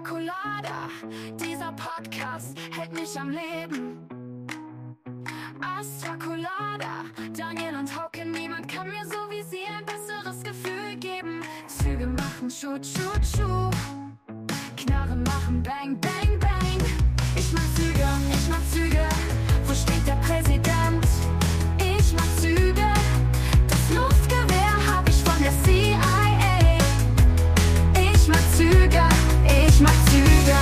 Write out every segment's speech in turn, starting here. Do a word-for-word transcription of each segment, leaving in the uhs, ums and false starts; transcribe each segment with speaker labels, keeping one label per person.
Speaker 1: Colada, dieser Podcast hält mich am Leben. Astra Colada, Daniel und Hauke, niemand kann mir so wie sie ein besseres Gefühl geben. Züge machen Schuh, Schuh, Schuh, Knarren machen Bang, Bang, Bang. Ich mag Züge, ich mag Züge, wo steht der Präsident? Ich mag Züge, das Luftgewehr hab ich von der C I A. Ich mag Züge, ich mag Züge.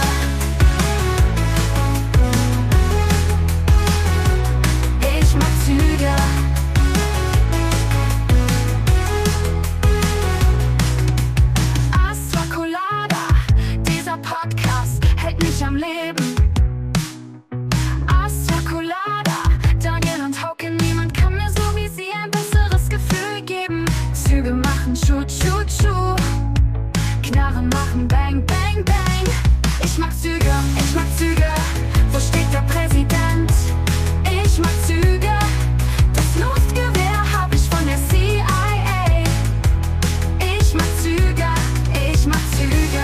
Speaker 1: Ich mag Züge. Astra Colada, dieser Podcast hält mich am Leben. Astra Colada, Daniel und Hauke, niemand kann mir so wie sie ein besseres Gefühl geben. Züge machen Schuh, Schuh, Schuh, Knarren machen Bang, Bang, Bang. Ich mag Züge, ich mag Züge, wo steht der Präsident? Ich mag Züge, das Luftgewehr hab ich von der C I A. Ich mag Züge, ich mag Züge.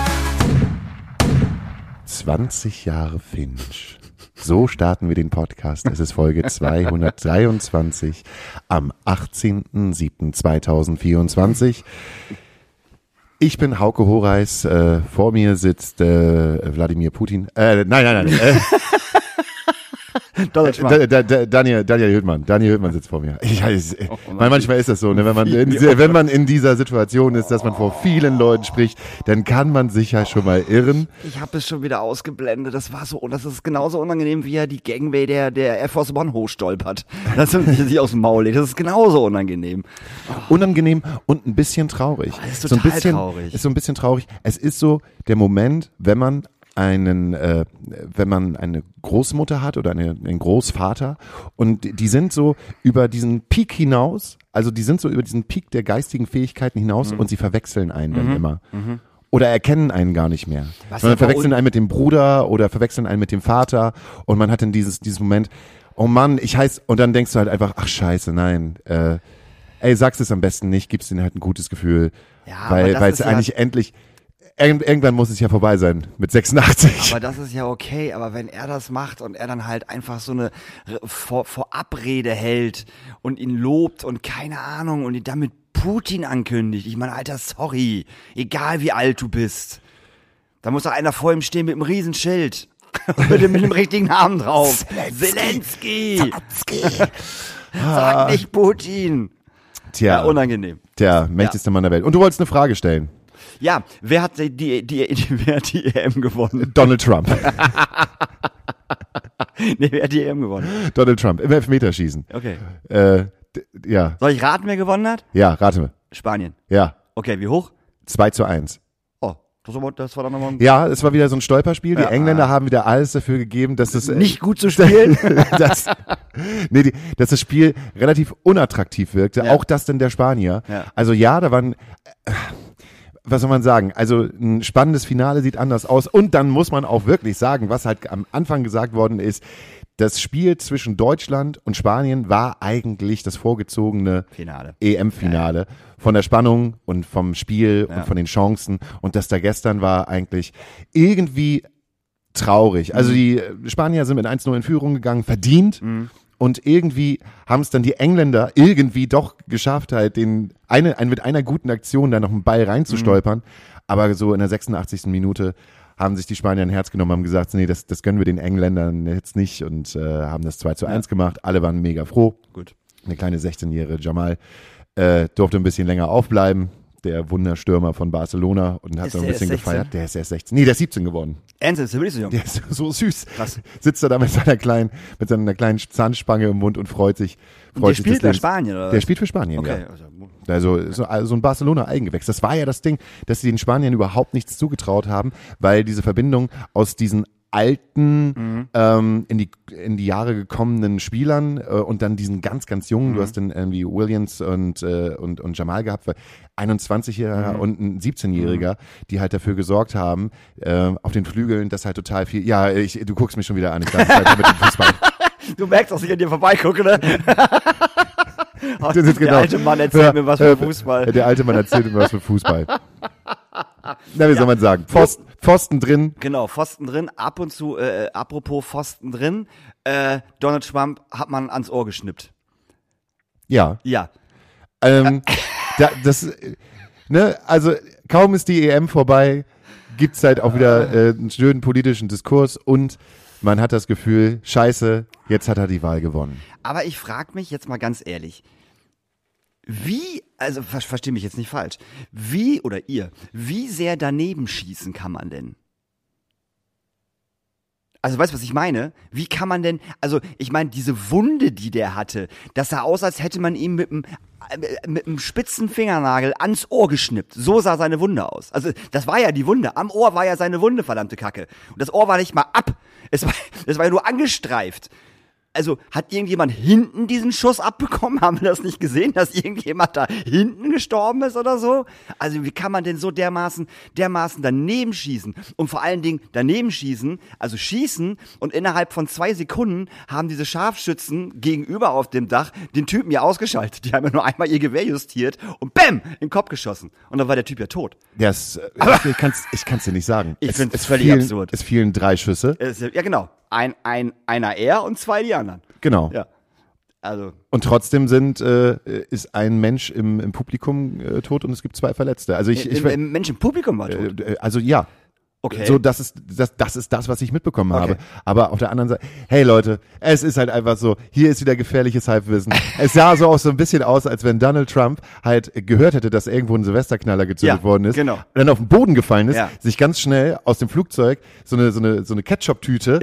Speaker 2: zwanzig Jahre Finch. So starten wir den Podcast. Es ist Folge zweihundertdreiundzwanzig am achtzehnten siebten zweitausendvierundzwanzig. Ich bin Hauke Horeis, äh, vor mir sitzt äh, Wladimir Putin. Äh, nein, nein, nein. Äh,
Speaker 3: Donald Trump.
Speaker 2: Da, da, da, Daniel, Daniel Hüttmann. Daniel Hüttmann sitzt vor mir. Ich weiß,
Speaker 3: Oh,
Speaker 2: weil manchmal ist das so, ne, wenn man in dieser, wenn man in dieser Situation ist, dass man vor vielen Leuten spricht, dann kann man sich ja schon mal irren.
Speaker 3: Ich habe es schon wieder ausgeblendet. Das war so, und das ist genauso unangenehm, wie er die Gangway der, der Air Force One hochstolpert. Das sind sich aus dem Maul legt. Das ist genauso unangenehm.
Speaker 2: Unangenehm und ein bisschen traurig.
Speaker 3: Oh, das ist
Speaker 2: so ein
Speaker 3: total
Speaker 2: bisschen,
Speaker 3: traurig.
Speaker 2: Ist so ein bisschen traurig. Es ist so der Moment, wenn man einen, äh, wenn man eine Großmutter hat oder eine, einen Großvater und die sind so über diesen Peak hinaus, also die sind so über diesen Peak der geistigen Fähigkeiten hinaus
Speaker 3: Mhm.
Speaker 2: und sie verwechseln einen dann
Speaker 3: Mhm.
Speaker 2: immer.
Speaker 3: Mhm.
Speaker 2: Oder erkennen einen gar nicht mehr.
Speaker 3: Was
Speaker 2: Sondern
Speaker 3: aber
Speaker 2: verwechseln
Speaker 3: un-
Speaker 2: einen mit dem Bruder oder verwechseln einen mit dem Vater und man hat dann dieses, dieses Moment, oh Mann, ich heiß, und dann denkst du halt einfach, ach scheiße, nein, äh, ey, sagst es am besten nicht, gibst ihnen halt ein gutes Gefühl,
Speaker 3: Ja, aber
Speaker 2: weil
Speaker 3: das
Speaker 2: weil es
Speaker 3: ist ja-
Speaker 2: eigentlich endlich, irgend, irgendwann muss es ja vorbei sein mit sechsundachtzig.
Speaker 3: Aber das ist ja okay, aber wenn er das macht und er dann halt einfach so eine Re- Vor Vorabrede hält und ihn lobt und keine Ahnung und ihn damit Putin ankündigt, ich meine, Alter, sorry, egal wie alt du bist, da muss doch einer vor ihm stehen mit einem Riesenschild mit, dem, mit dem richtigen Namen drauf. Zelensky. Sag nicht Putin.
Speaker 2: Tja,
Speaker 3: Ja, unangenehm.
Speaker 2: tja, mächtigster Mann der Welt. Und du wolltest eine Frage stellen.
Speaker 3: Ja, wer hat die, die, die, die, wer hat die E M gewonnen?
Speaker 2: Donald Trump.
Speaker 3: Nee, wer hat die E M gewonnen?
Speaker 2: Donald Trump im Elfmeterschießen.
Speaker 3: Okay.
Speaker 2: Äh, d- ja,
Speaker 3: Soll ich raten, wer gewonnen hat?
Speaker 2: ja, rate mal.
Speaker 3: Spanien.
Speaker 2: Ja,
Speaker 3: Okay, wie hoch?
Speaker 2: zwei zu eins.
Speaker 3: Oh, das war, das war dann nochmal ein
Speaker 2: Ja, es war wieder so ein Stolperspiel. Die
Speaker 3: Ja.
Speaker 2: Engländer haben wieder alles dafür gegeben, dass es äh,
Speaker 3: nicht gut zu spielen.
Speaker 2: dass, nee, die, dass das Spiel relativ unattraktiv wirkte.
Speaker 3: Ja.
Speaker 2: Auch das denn der Spanier.
Speaker 3: Ja.
Speaker 2: Also ja, da waren, äh, was soll man sagen? Also ein spannendes Finale sieht anders aus. Und dann muss man auch wirklich sagen, was halt am Anfang gesagt worden ist, das Spiel zwischen Deutschland und Spanien war eigentlich das vorgezogene
Speaker 3: Finale.
Speaker 2: E M-Finale von der Spannung und vom Spiel
Speaker 3: Ja.
Speaker 2: und von den Chancen. Und das da gestern war eigentlich irgendwie traurig. Also die Spanier sind mit eins null in Führung gegangen, verdient.
Speaker 3: Mhm.
Speaker 2: Und irgendwie haben es dann die Engländer irgendwie doch geschafft, halt den eine, ein, mit einer guten Aktion da noch einen Ball reinzustolpern. Aber so in der sechsundachtzigsten Minute haben sich die Spanier ein Herz genommen, haben gesagt, nee, das, das gönnen wir den Engländern jetzt nicht und äh, haben das zwei zu eins gemacht. Alle waren mega froh.
Speaker 3: Gut.
Speaker 2: Eine kleine sechzehnjährige Jamal äh, durfte ein bisschen länger aufbleiben. Der Wunderstürmer von Barcelona und hat
Speaker 3: Ist
Speaker 2: so ein
Speaker 3: der
Speaker 2: bisschen
Speaker 3: erst sechzehn?
Speaker 2: gefeiert. Der ist erst sechzehn. Nee, der ist siebzehn geworden.
Speaker 3: Ernst, ist der wirklich so jung?
Speaker 2: Der ist so süß.
Speaker 3: Krass.
Speaker 2: Sitzt er da mit seiner kleinen, mit seiner kleinen Zahnspange im Mund und freut sich. Freut
Speaker 3: Der
Speaker 2: sich
Speaker 3: spielt
Speaker 2: des
Speaker 3: in
Speaker 2: Lebens.
Speaker 3: Spanien, oder?
Speaker 2: Der spielt für Spanien,
Speaker 3: Okay.
Speaker 2: ja.
Speaker 3: Also,
Speaker 2: Also so, also ein Barcelona-Eigengewächs. Das war ja das Ding, dass sie den Spaniern überhaupt nichts zugetraut haben, weil diese Verbindung aus diesen alten,
Speaker 3: Mhm.
Speaker 2: ähm, in die in die Jahre gekommenen Spielern äh, und dann diesen ganz, ganz jungen,
Speaker 3: Mhm.
Speaker 2: du hast dann irgendwie Williams und, äh, und, und Jamal gehabt, weil einundzwanzigjähriger
Speaker 3: Mhm.
Speaker 2: und ein siebzehnjähriger, die halt dafür gesorgt haben, äh, auf den Flügeln, dass halt total viel, ja, ich, du guckst mich schon wieder an, ich weiß halt mit dem Fußball.
Speaker 3: du merkst, dass ich an dir vorbeigucke, ne?
Speaker 2: Das ist
Speaker 3: Der
Speaker 2: genau.
Speaker 3: alte Mann erzählt
Speaker 2: Ja,
Speaker 3: mir was
Speaker 2: äh,
Speaker 3: von Fußball.
Speaker 2: Der alte Mann erzählt mir was von Fußball. Na, wie soll man sagen? Pfosten, Pfosten drin.
Speaker 3: Genau, Pfosten drin, ab und zu, äh, apropos Pfosten drin, äh, Donald Trump hat man ans Ohr geschnippt.
Speaker 2: Ja.
Speaker 3: Ja.
Speaker 2: Ähm, da, das, ne, also kaum ist die E M vorbei, gibt's halt auch wieder äh, einen schönen politischen Diskurs und man hat das Gefühl, scheiße, jetzt hat er die Wahl gewonnen.
Speaker 3: Aber ich frage mich jetzt mal ganz ehrlich, wie, also ver verstehe mich jetzt nicht falsch, wie, oder ihr, wie sehr daneben schießen kann man denn? Also weißt du, was ich meine? Wie kann man denn, also ich meine, diese Wunde, die der hatte, das sah aus, als hätte man ihm mit einem mit einem spitzen Fingernagel ans Ohr geschnippt. So sah seine Wunde aus. Also das war ja die Wunde. Am Ohr war ja seine Wunde, verdammte Kacke. Und das Ohr war nicht mal ab. Es war, es war ja nur angestreift. Also, hat irgendjemand hinten diesen Schuss abbekommen? Haben wir das nicht gesehen, dass irgendjemand da hinten gestorben ist oder so? Also, wie kann man denn so dermaßen, dermaßen daneben schießen? Und vor allen Dingen daneben schießen, also schießen und innerhalb von zwei Sekunden haben diese Scharfschützen gegenüber auf dem Dach den Typen ja ausgeschaltet. Die haben ja nur einmal ihr Gewehr justiert und bäm, in den Kopf geschossen. Und dann war der Typ ja tot.
Speaker 2: Das, ich kann's, ich kann's dir nicht sagen.
Speaker 3: Ich
Speaker 2: Es-
Speaker 3: find's
Speaker 2: es
Speaker 3: völlig
Speaker 2: fielen,
Speaker 3: absurd.
Speaker 2: Es fielen drei Schüsse.
Speaker 3: Es- Ja, genau. Ein, ein, einer er und zwei die anderen.
Speaker 2: Genau.
Speaker 3: Ja. Also,
Speaker 2: Und trotzdem sind, äh, ist ein Mensch im, im Publikum äh, tot und es gibt zwei Verletzte. Also ich, ich
Speaker 3: im, im Mensch im Publikum war tot.
Speaker 2: äh, also ja.
Speaker 3: Okay.
Speaker 2: So, das ist das, das ist das, was ich mitbekommen
Speaker 3: Okay.
Speaker 2: habe. Aber auf der anderen Seite, hey Leute, es ist halt einfach so, hier ist wieder gefährliches Halbwissen. Es sah so auch so ein bisschen aus, als wenn Donald Trump halt gehört hätte, dass irgendwo ein Silvesterknaller gezündet
Speaker 3: Ja,
Speaker 2: worden ist.
Speaker 3: genau.
Speaker 2: Und dann auf den Boden gefallen ist,
Speaker 3: Ja.
Speaker 2: sich ganz schnell aus dem Flugzeug so eine, so eine, so eine Ketchup-Tüte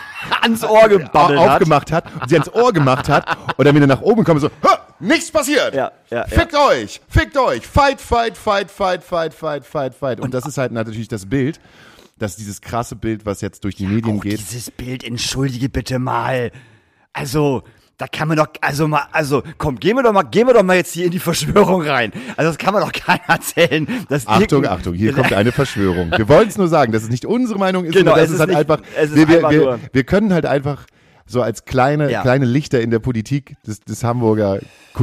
Speaker 3: Ans Ohr gebabbelt hat.
Speaker 2: aufgemacht hat und sie ans Ohr gemacht hat und dann wieder nach oben kommt und so, "Hä, nichts passiert.
Speaker 3: Ja, ja,
Speaker 2: Fickt euch, fickt euch, fight, fight, fight, fight, fight, fight, fight, fight. Und das ist halt natürlich das Bild, das ist dieses krasse Bild, was jetzt durch die Medien
Speaker 3: Auch
Speaker 2: geht.
Speaker 3: dieses Bild, entschuldige bitte mal. Also, da kann man doch, also mal, also, komm, gehen wir doch mal, gehen wir doch mal jetzt hier in die Verschwörung rein. Also, das kann man doch keiner erzählen. Dass
Speaker 2: Achtung,
Speaker 3: irgend-
Speaker 2: Achtung, hier kommt eine Verschwörung. Wir wollen es nur sagen, dass es nicht unsere Meinung ist,
Speaker 3: Genau,
Speaker 2: sondern
Speaker 3: es
Speaker 2: das ist
Speaker 3: ist
Speaker 2: halt
Speaker 3: nicht-
Speaker 2: einfach,
Speaker 3: es ist
Speaker 2: wir, wir,
Speaker 3: einfach
Speaker 2: wir,
Speaker 3: nur-
Speaker 2: wir können halt einfach so als kleine,
Speaker 3: Ja.
Speaker 2: kleine Lichter in der Politik des, des Hamburger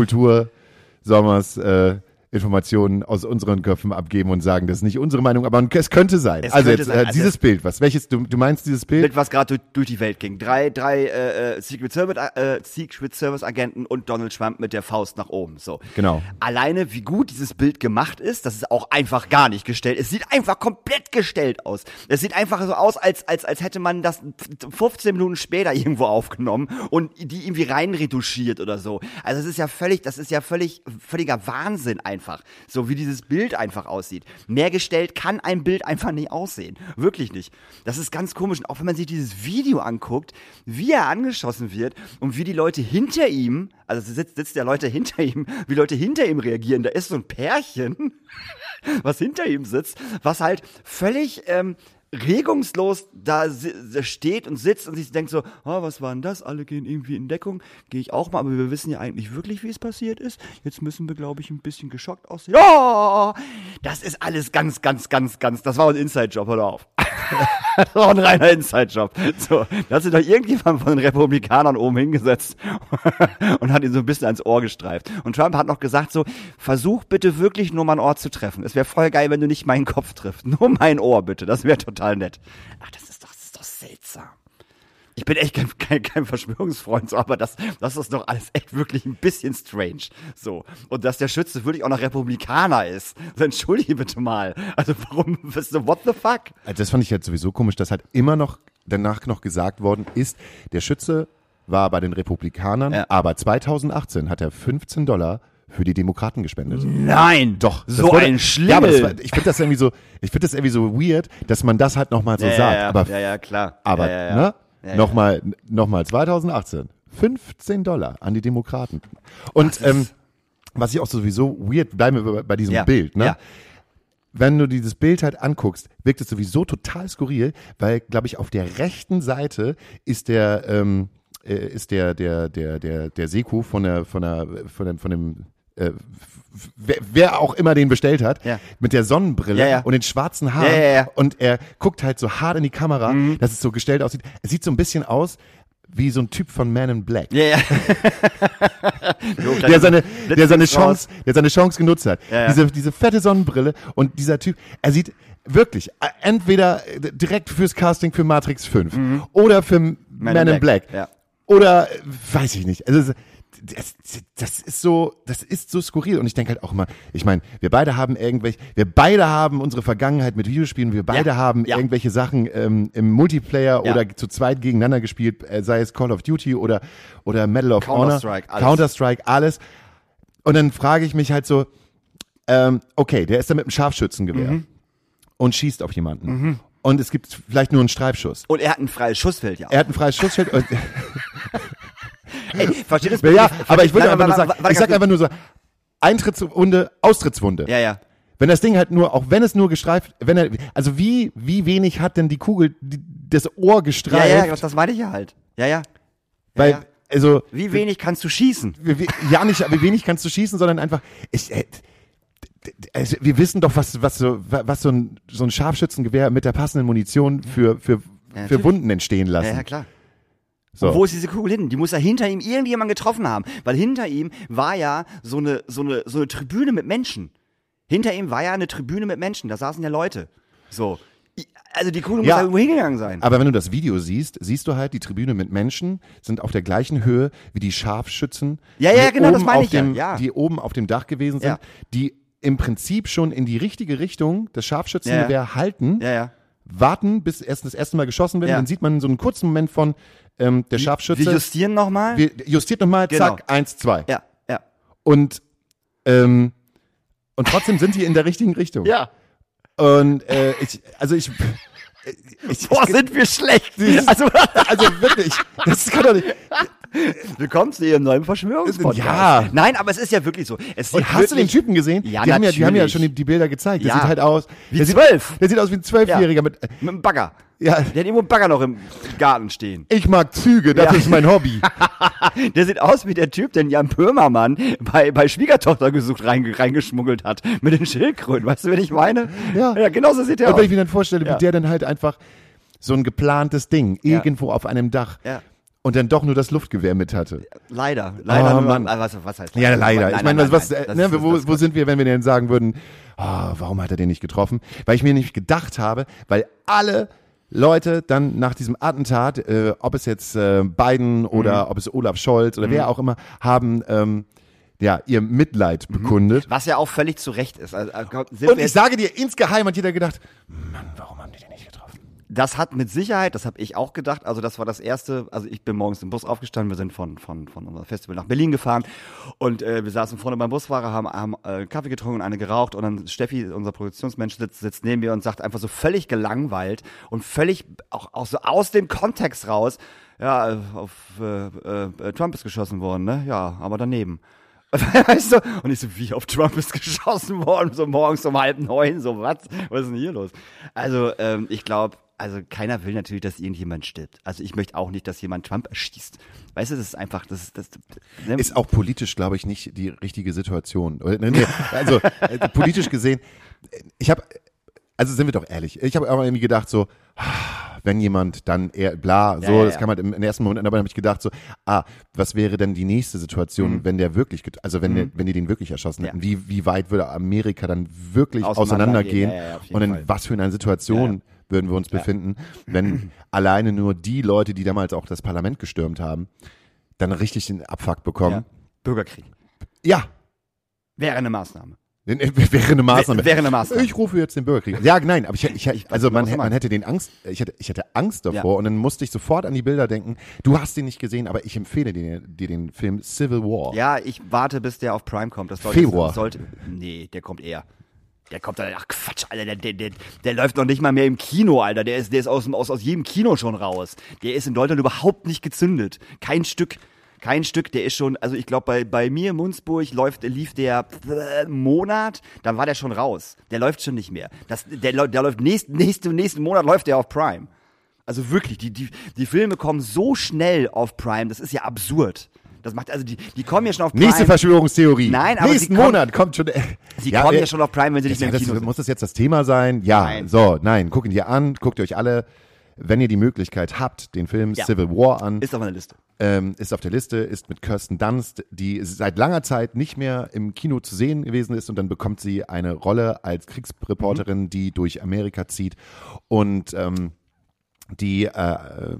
Speaker 2: Kultursommers, äh, Informationen aus unseren Köpfen abgeben und sagen, das ist nicht unsere Meinung, aber es könnte sein.
Speaker 3: Es
Speaker 2: also
Speaker 3: könnte
Speaker 2: jetzt
Speaker 3: sein.
Speaker 2: äh,
Speaker 3: Also
Speaker 2: dieses
Speaker 3: es-
Speaker 2: Bild, was, welches, du, du meinst dieses Bild?
Speaker 3: Bild, was gerade durch, durch die Welt ging. Drei, drei äh, äh, Secret Service, äh, Secret Service Agenten und Donald Trump mit der Faust nach oben. So.
Speaker 2: Genau.
Speaker 3: Alleine, wie gut dieses Bild gemacht ist, das ist auch einfach gar nicht gestellt. Es sieht einfach komplett gestellt aus. Es sieht einfach so aus, als als als hätte man das fünfzehn Minuten später irgendwo aufgenommen und die irgendwie reinretuschiert oder so. Also es ist ja völlig, das ist ja völlig völliger Wahnsinn einfach. So wie dieses Bild einfach aussieht. Mehr gestellt kann ein Bild einfach nicht aussehen. Wirklich nicht. Das ist ganz komisch. Und auch wenn man sich dieses Video anguckt, wie er angeschossen wird und wie die Leute hinter ihm, also sitzt, sitzt der Leute hinter ihm, wie Leute hinter ihm reagieren. Da ist so ein Pärchen, was hinter ihm sitzt, was halt völlig ähm, regungslos da si- steht und sitzt und sich denkt so, oh, was war denn das? Alle gehen irgendwie in Deckung, gehe ich auch mal, aber wir wissen ja eigentlich wirklich, wie es passiert ist. Jetzt müssen wir, glaube ich, ein bisschen geschockt aussehen. Ja, das ist alles ganz, ganz, ganz, ganz, das war ein Inside-Job, hör auf. Das war ein reiner Inside-Job. So, da hat sich doch irgendjemand von den Republikanern oben hingesetzt und hat ihn so ein bisschen ans Ohr gestreift. Und Trump hat noch gesagt so, versuch bitte wirklich nur mein Ohr zu treffen. Es wäre voll geil, wenn du nicht meinen Kopf triffst. Nur mein Ohr bitte, das wäre total nett. Ach, das ist doch, das ist doch seltsam. Ich bin echt kein, kein, kein Verschwörungsfreund, so, aber das, das ist doch alles echt wirklich ein bisschen strange. So. Und dass der Schütze wirklich auch noch Republikaner ist. So, entschuldige bitte mal. Also warum, bist du, what the fuck?
Speaker 2: Also das fand ich halt sowieso komisch, dass halt immer noch danach noch gesagt worden ist, der Schütze war bei den Republikanern,
Speaker 3: Ja.
Speaker 2: aber zweitausendachtzehn hat er fünfzehn Dollar für die Demokraten gespendet.
Speaker 3: Nein,
Speaker 2: Doch. das
Speaker 3: so
Speaker 2: wurde-
Speaker 3: ein Schlingel.
Speaker 2: Ja, aber das war, ich finde das irgendwie so, ich finde das irgendwie so weird, dass man das halt nochmal so
Speaker 3: ja,
Speaker 2: sagt.
Speaker 3: ja,
Speaker 2: aber
Speaker 3: ja, ja, klar.
Speaker 2: aber
Speaker 3: ja, ja, ja.
Speaker 2: ne?
Speaker 3: Ja, ja.
Speaker 2: Nochmal, nochmal zweitausendachtzehn. fünfzehn Dollar an die Demokraten. Und ähm, was ich auch sowieso weird, bleiben wir bei- bei diesem
Speaker 3: Ja,
Speaker 2: Bild, ne?
Speaker 3: ja.
Speaker 2: Wenn du dieses Bild halt anguckst, wirkt es sowieso total skurril, weil, glaube ich, auf der rechten Seite ist der, ähm, äh, ist der, der, der, der, der Seku von der, von der, von dem, von dem, äh, wer, wer auch immer den bestellt hat,
Speaker 3: Ja.
Speaker 2: mit der Sonnenbrille
Speaker 3: Ja, ja.
Speaker 2: und den schwarzen Haaren.
Speaker 3: Ja, ja, ja.
Speaker 2: Und er guckt halt so hart in die Kamera, dass es so gestellt aussieht. Es sieht so ein bisschen aus, wie so ein Typ von Man in Black.
Speaker 3: Ja, ja. Jo,
Speaker 2: der seine, der seine
Speaker 3: raus.
Speaker 2: Chance, der seine Chance genutzt hat.
Speaker 3: Ja, ja.
Speaker 2: Diese, diese fette Sonnenbrille und dieser Typ, er sieht wirklich äh, entweder direkt fürs Casting für Matrix fünf
Speaker 3: Mhm.
Speaker 2: oder für Man, Man in Black.
Speaker 3: Ja.
Speaker 2: Oder äh, weiß ich nicht. Also das, das ist so, das ist so skurril und ich denke halt auch immer, ich meine, wir beide haben irgendwelche, wir beide haben unsere Vergangenheit mit Videospielen, wir beide
Speaker 3: Ja,
Speaker 2: haben
Speaker 3: ja.
Speaker 2: irgendwelche Sachen ähm, im Multiplayer
Speaker 3: Ja.
Speaker 2: oder zu zweit gegeneinander gespielt, äh, sei es Call of Duty oder oder Medal of Honor,
Speaker 3: Counter-Strike, alles.
Speaker 2: Counter-Strike, alles. Und dann frage ich mich halt so, ähm, okay, der ist da mit einem Scharfschützengewehr
Speaker 3: Mhm.
Speaker 2: und schießt auf jemanden. Und es gibt vielleicht nur einen Streifschuss.
Speaker 3: Und er hat ein freies Schussfeld, ja.
Speaker 2: Er hat ein freies Schussfeld. Und
Speaker 3: Ey, versteht das?
Speaker 2: ja,
Speaker 3: Versteht-
Speaker 2: aber ich würde
Speaker 3: Nein,
Speaker 2: einfach nur
Speaker 3: warte,
Speaker 2: sagen,
Speaker 3: warte,
Speaker 2: ich sag
Speaker 3: warte,
Speaker 2: einfach nur so, Eintrittswunde, Austrittswunde.
Speaker 3: Ja, ja.
Speaker 2: Wenn das Ding halt nur, auch wenn es nur gestreift, wenn er, also wie, wie wenig hat denn die Kugel die, das Ohr
Speaker 3: Ja,
Speaker 2: gestreift?
Speaker 3: ja, das, das meine ich ja halt. Ja, ja.
Speaker 2: weil,
Speaker 3: ja.
Speaker 2: also,
Speaker 3: Wie wenig kannst du schießen?
Speaker 2: wie, wie, ja nicht, wie wenig kannst du schießen, sondern einfach, ich, äh, d- d- also wir wissen doch, was, was so, was so ein, so ein Scharfschützengewehr mit der passenden Munition für, für, für
Speaker 3: natürlich.
Speaker 2: Wunden entstehen
Speaker 3: Ja,
Speaker 2: lassen.
Speaker 3: ja, klar.
Speaker 2: So.
Speaker 3: Und wo ist diese Kugel hin? Die muss ja hinter ihm irgendjemand getroffen haben. Weil hinter ihm war ja so eine, so eine, so eine Tribüne mit Menschen. Hinter ihm war ja eine Tribüne mit Menschen. Da saßen ja Leute. So. I- Also die Kugel muss
Speaker 2: Ja.
Speaker 3: ja irgendwo hingegangen sein.
Speaker 2: Aber wenn du das Video siehst, siehst du halt, die Tribüne mit Menschen sind auf der gleichen Höhe wie die Scharfschützen,
Speaker 3: Ja, ja,
Speaker 2: die
Speaker 3: genau, das
Speaker 2: oben
Speaker 3: meine
Speaker 2: auf
Speaker 3: ich ja,
Speaker 2: dem,
Speaker 3: ja.
Speaker 2: die oben auf dem Dach gewesen sind,
Speaker 3: Ja.
Speaker 2: die im Prinzip schon in die richtige Richtung das Scharfschützengewehr
Speaker 3: Ja, ja.
Speaker 2: halten,
Speaker 3: Ja, ja.
Speaker 2: warten, bis erst das erste Mal geschossen wird.
Speaker 3: Ja.
Speaker 2: Dann sieht man so einen kurzen Moment von ähm, der
Speaker 3: Wir
Speaker 2: Scharfschütze.
Speaker 3: justieren nochmal.
Speaker 2: Wir justiert nochmal,
Speaker 3: Genau.
Speaker 2: zack, eins, zwei.
Speaker 3: Ja, ja.
Speaker 2: Und, ähm, und trotzdem sind die in der richtigen Richtung.
Speaker 3: Ja.
Speaker 2: Und äh, ich, also ich, ich,
Speaker 3: Boah,
Speaker 2: ich
Speaker 3: sind wir schlecht. Also,
Speaker 2: also wirklich, das kann doch nicht.
Speaker 3: willkommen zu Ihrem neuen Verschwörungspodcast.
Speaker 2: Ja.
Speaker 3: Nein, aber es ist ja wirklich so. Es sieht
Speaker 2: Und hast du den
Speaker 3: wirklich-
Speaker 2: Typen gesehen?
Speaker 3: Ja,
Speaker 2: die, haben ja, die haben ja
Speaker 3: natürlich.
Speaker 2: schon die, die Bilder gezeigt. Der
Speaker 3: Ja.
Speaker 2: sieht halt aus.
Speaker 3: Wie
Speaker 2: der
Speaker 3: zwölf.
Speaker 2: Sieht, der sieht aus wie ein Zwölfjähriger mit.
Speaker 3: Mit einem Bagger.
Speaker 2: Ja.
Speaker 3: Der hat irgendwo einen Bagger noch im Garten stehen.
Speaker 2: Ich mag Züge, das
Speaker 3: Ja.
Speaker 2: ist mein Hobby.
Speaker 3: Der sieht aus wie der Typ, den Jan Böhmermann bei, bei Schwiegertochter gesucht reinge, reingeschmuggelt hat. Mit den Schildkröten. Weißt du, wen ich meine?
Speaker 2: Ja.
Speaker 3: Ja, genau so sieht der
Speaker 2: Und
Speaker 3: aus.
Speaker 2: wenn ich mir dann vorstelle,
Speaker 3: Ja.
Speaker 2: wie der dann halt einfach so ein geplantes Ding
Speaker 3: Ja.
Speaker 2: irgendwo auf einem Dach
Speaker 3: Ja.
Speaker 2: und dann doch nur das Luftgewehr mit hatte.
Speaker 3: Leider. Leider.
Speaker 2: Oh,
Speaker 3: nur,
Speaker 2: Mann.
Speaker 3: äh, was, was heißt
Speaker 2: Ja, leider.
Speaker 3: Nein,
Speaker 2: ich meine,
Speaker 3: nein,
Speaker 2: was,
Speaker 3: nein,
Speaker 2: was,
Speaker 3: nein.
Speaker 2: äh,
Speaker 3: Das
Speaker 2: ne,
Speaker 3: ist-
Speaker 2: wo,
Speaker 3: das-
Speaker 2: wo sind wir, wenn wir denn sagen würden, oh, warum hat er den nicht getroffen? Weil ich mir nicht gedacht habe, weil alle Leute dann nach diesem Attentat, äh, ob es jetzt äh, Biden oder ob es Olaf Scholz oder wer auch immer, haben ähm, ja ihr Mitleid bekundet.
Speaker 3: Was ja auch völlig zu Recht ist. Also, äh, sind
Speaker 2: Und
Speaker 3: wir
Speaker 2: ich sage dir, insgeheim hat jeder gedacht, Mann, warum haben die den nicht getroffen?
Speaker 3: Das hat mit Sicherheit, das habe ich auch gedacht, also das war das erste, also ich bin morgens im Bus aufgestanden, wir sind von von von unserem Festival nach Berlin gefahren und äh, wir saßen vorne beim Busfahrer, haben, haben äh, Kaffee getrunken und eine geraucht und dann Steffi, unser Produktionsmensch, sitzt, sitzt neben mir und sagt einfach so völlig gelangweilt und völlig auch, auch so aus dem Kontext raus, ja, äh, auf äh, äh, Trump ist geschossen worden, ne? Ja, aber daneben. Weißt du? Und ich so, wie auf Trump ist geschossen worden, so morgens um halb neun, so was? Was ist denn hier los? Also, ähm, ich glaube, also keiner will natürlich, dass irgendjemand stirbt. Also ich möchte auch nicht, dass jemand Trump erschießt. Weißt du, das ist einfach, das ist, das, ne?
Speaker 2: Ist auch politisch, glaube ich, nicht die richtige Situation. Oder, ne, ne, Also äh, politisch gesehen, ich habe, also sind wir doch ehrlich, ich habe auch irgendwie gedacht so, wenn jemand dann eher bla, so,
Speaker 3: Ja, ja,
Speaker 2: das
Speaker 3: ja.
Speaker 2: kann man im, im ersten Moment, aber dann habe ich gedacht so, ah, was wäre denn die nächste Situation, wenn der wirklich, get- also wenn der, wenn die den wirklich erschossen
Speaker 3: Ja.
Speaker 2: hätten, wie, wie weit würde Amerika dann wirklich
Speaker 3: Auseinandergehen.
Speaker 2: auseinandergehen
Speaker 3: Ja, ja, ja, auf jeden
Speaker 2: und in
Speaker 3: Fall.
Speaker 2: was für einer Situation
Speaker 3: Ja, ja.
Speaker 2: würden wir uns befinden, wenn alleine nur die Leute, die damals auch das Parlament gestürmt haben, dann richtig den Abfuck bekommen.
Speaker 3: Ja. Bürgerkrieg.
Speaker 2: Ja,
Speaker 3: Wäre eine Maßnahme.
Speaker 2: wäre eine Maßnahme.
Speaker 3: Wär- wäre eine Maßnahme.
Speaker 2: Ich rufe jetzt den Bürgerkrieg. Ja, nein, aber ich, ich,
Speaker 3: Ich weiß
Speaker 2: also
Speaker 3: genau,
Speaker 2: man,
Speaker 3: was du
Speaker 2: man
Speaker 3: meinst.
Speaker 2: hätte den Angst, ich hatte, ich hatte Angst davor
Speaker 3: Ja.
Speaker 2: und dann musste ich sofort an die Bilder denken. Du hast den nicht gesehen, aber ich empfehle dir, dir den Film Civil War.
Speaker 3: Ja, ich warte, bis der auf Prime kommt. Das sollte,
Speaker 2: Februar.
Speaker 3: Das sollte, nee, der kommt eher. Der kommt dann, ach Quatsch, Alter, der, der, der, der läuft noch nicht mal mehr im Kino, Alter. Der ist, der ist aus, dem- aus, aus jedem Kino schon raus. Der ist in Deutschland überhaupt nicht gezündet. Kein Stück. Kein Stück, der ist schon, also ich glaube, bei, bei mir in Munzburg läuft, lief der äh, Monat, dann war der schon raus. Der läuft schon nicht mehr. Das, der, läu- der läuft nächsten, nächsten, nächsten Monat läuft der auf Prime. Also wirklich, die, die, die Filme kommen so schnell auf Prime, das ist ja absurd. Das macht, also die, die kommen ja schon auf Prime.
Speaker 2: Nächste Verschwörungstheorie.
Speaker 3: Nein, aber
Speaker 2: Nächsten
Speaker 3: sie kommen-
Speaker 2: Monat kommt schon.
Speaker 3: Sie kommen
Speaker 2: äh,
Speaker 3: ja schon auf Prime, wenn sie nicht mehr im
Speaker 2: das,
Speaker 3: Kino sind.
Speaker 2: muss das jetzt das Thema sein? Ja,
Speaker 3: Nein.
Speaker 2: so, nein, guckt ihn dir an, guckt ihr euch alle. wenn ihr die Möglichkeit habt, den Film
Speaker 3: Ja.
Speaker 2: Civil War an.
Speaker 3: Ist auf meiner Liste.
Speaker 2: Ähm, ist auf der Liste, ist mit Kirsten Dunst, die seit langer Zeit nicht mehr im Kino zu sehen gewesen ist und dann bekommt sie eine Rolle als Kriegsreporterin, mhm. die durch Amerika zieht und ähm, die äh,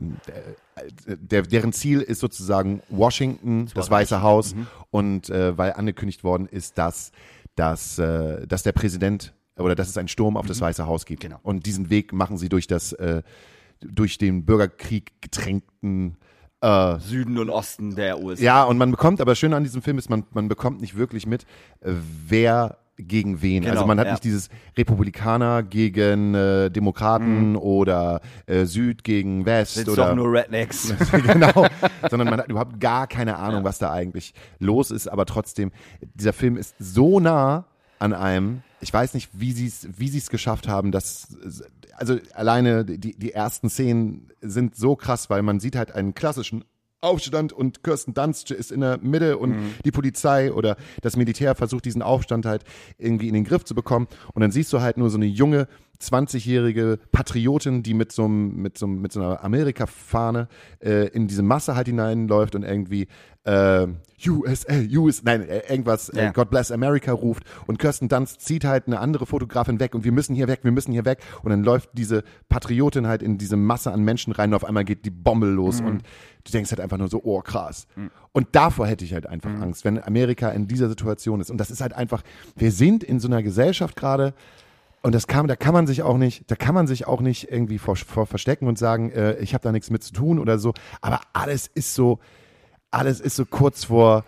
Speaker 2: der, deren Ziel ist sozusagen Washington, das, das Weiße Haus mhm. und äh, weil angekündigt worden ist, dass, dass, äh, dass der Präsident oder dass es einen Sturm auf mhm. das Weiße Haus gibt.
Speaker 3: Genau.
Speaker 2: Und diesen Weg machen sie durch das äh, durch den Bürgerkrieg getränkten Äh,
Speaker 3: Süden und Osten der U S A.
Speaker 2: Ja, und man bekommt, aber schön an diesem Film ist, man, man bekommt nicht wirklich mit, äh, wer gegen wen.
Speaker 3: Genau,
Speaker 2: also man hat
Speaker 3: ja.
Speaker 2: nicht dieses Republikaner gegen äh, Demokraten mhm. oder äh, Süd gegen West.
Speaker 3: Sind
Speaker 2: oder
Speaker 3: doch nur Rednecks.
Speaker 2: Genau, sondern man hat überhaupt gar keine Ahnung, ja. was da eigentlich los ist, aber trotzdem, dieser Film ist so nah an einem, ich weiß nicht, wie sie es wie sie es geschafft haben, dass, also alleine die, die ersten Szenen sind so krass, weil man sieht halt einen klassischen Aufstand und Kirsten Dunst ist in der Mitte und mhm. die Polizei oder das Militär versucht diesen Aufstand halt irgendwie in den Griff zu bekommen und dann siehst du halt nur so eine junge zwanzigjährige Patriotin, die mit so einem, mit so, mit so einer Amerika-Fahne äh, in diese Masse halt hineinläuft und irgendwie äh, U S A, U S A, nein, äh, irgendwas,
Speaker 3: ja.
Speaker 2: äh, God bless America ruft und Kirsten Dunst zieht halt eine andere Fotografin weg und wir müssen hier weg, wir müssen hier weg und dann läuft diese Patriotin halt in diese Masse an Menschen rein und auf einmal geht die Bombe los mhm. und du denkst halt einfach nur so, oh krass. Mhm. Und davor hätte ich halt einfach mhm. Angst, wenn Amerika in dieser Situation ist und das ist halt einfach, wir sind in so einer Gesellschaft gerade. Und das kann, da kann man sich auch nicht, da kann man sich auch nicht irgendwie vor, vor verstecken und sagen, äh, ich habe da nichts mit zu tun oder so. Aber alles ist so, alles ist so kurz vor,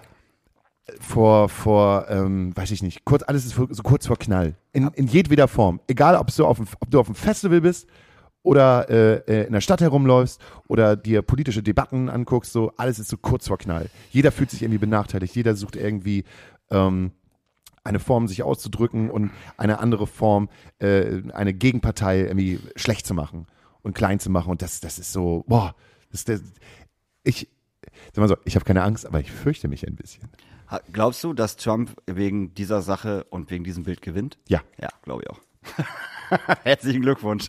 Speaker 2: vor, vor, ähm, weiß ich nicht, kurz, alles ist so kurz vor Knall. In, in jedweder Form. Egal, ob du auf, ob du auf einem Festival bist oder äh, in der Stadt herumläufst oder dir politische Debatten anguckst, so alles ist so kurz vor Knall. Jeder fühlt sich irgendwie benachteiligt. Jeder sucht irgendwie ähm, eine Form, sich auszudrücken und eine andere Form, äh, eine Gegenpartei irgendwie schlecht zu machen und klein zu machen. Und das, das ist so, boah, das ist der, ich, sag mal so, ich habe keine Angst, aber ich fürchte mich ein bisschen.
Speaker 3: Glaubst du, dass Trump wegen dieser Sache und wegen diesem Bild gewinnt?
Speaker 2: Ja.
Speaker 3: Ja, glaube ich auch. Herzlichen Glückwunsch.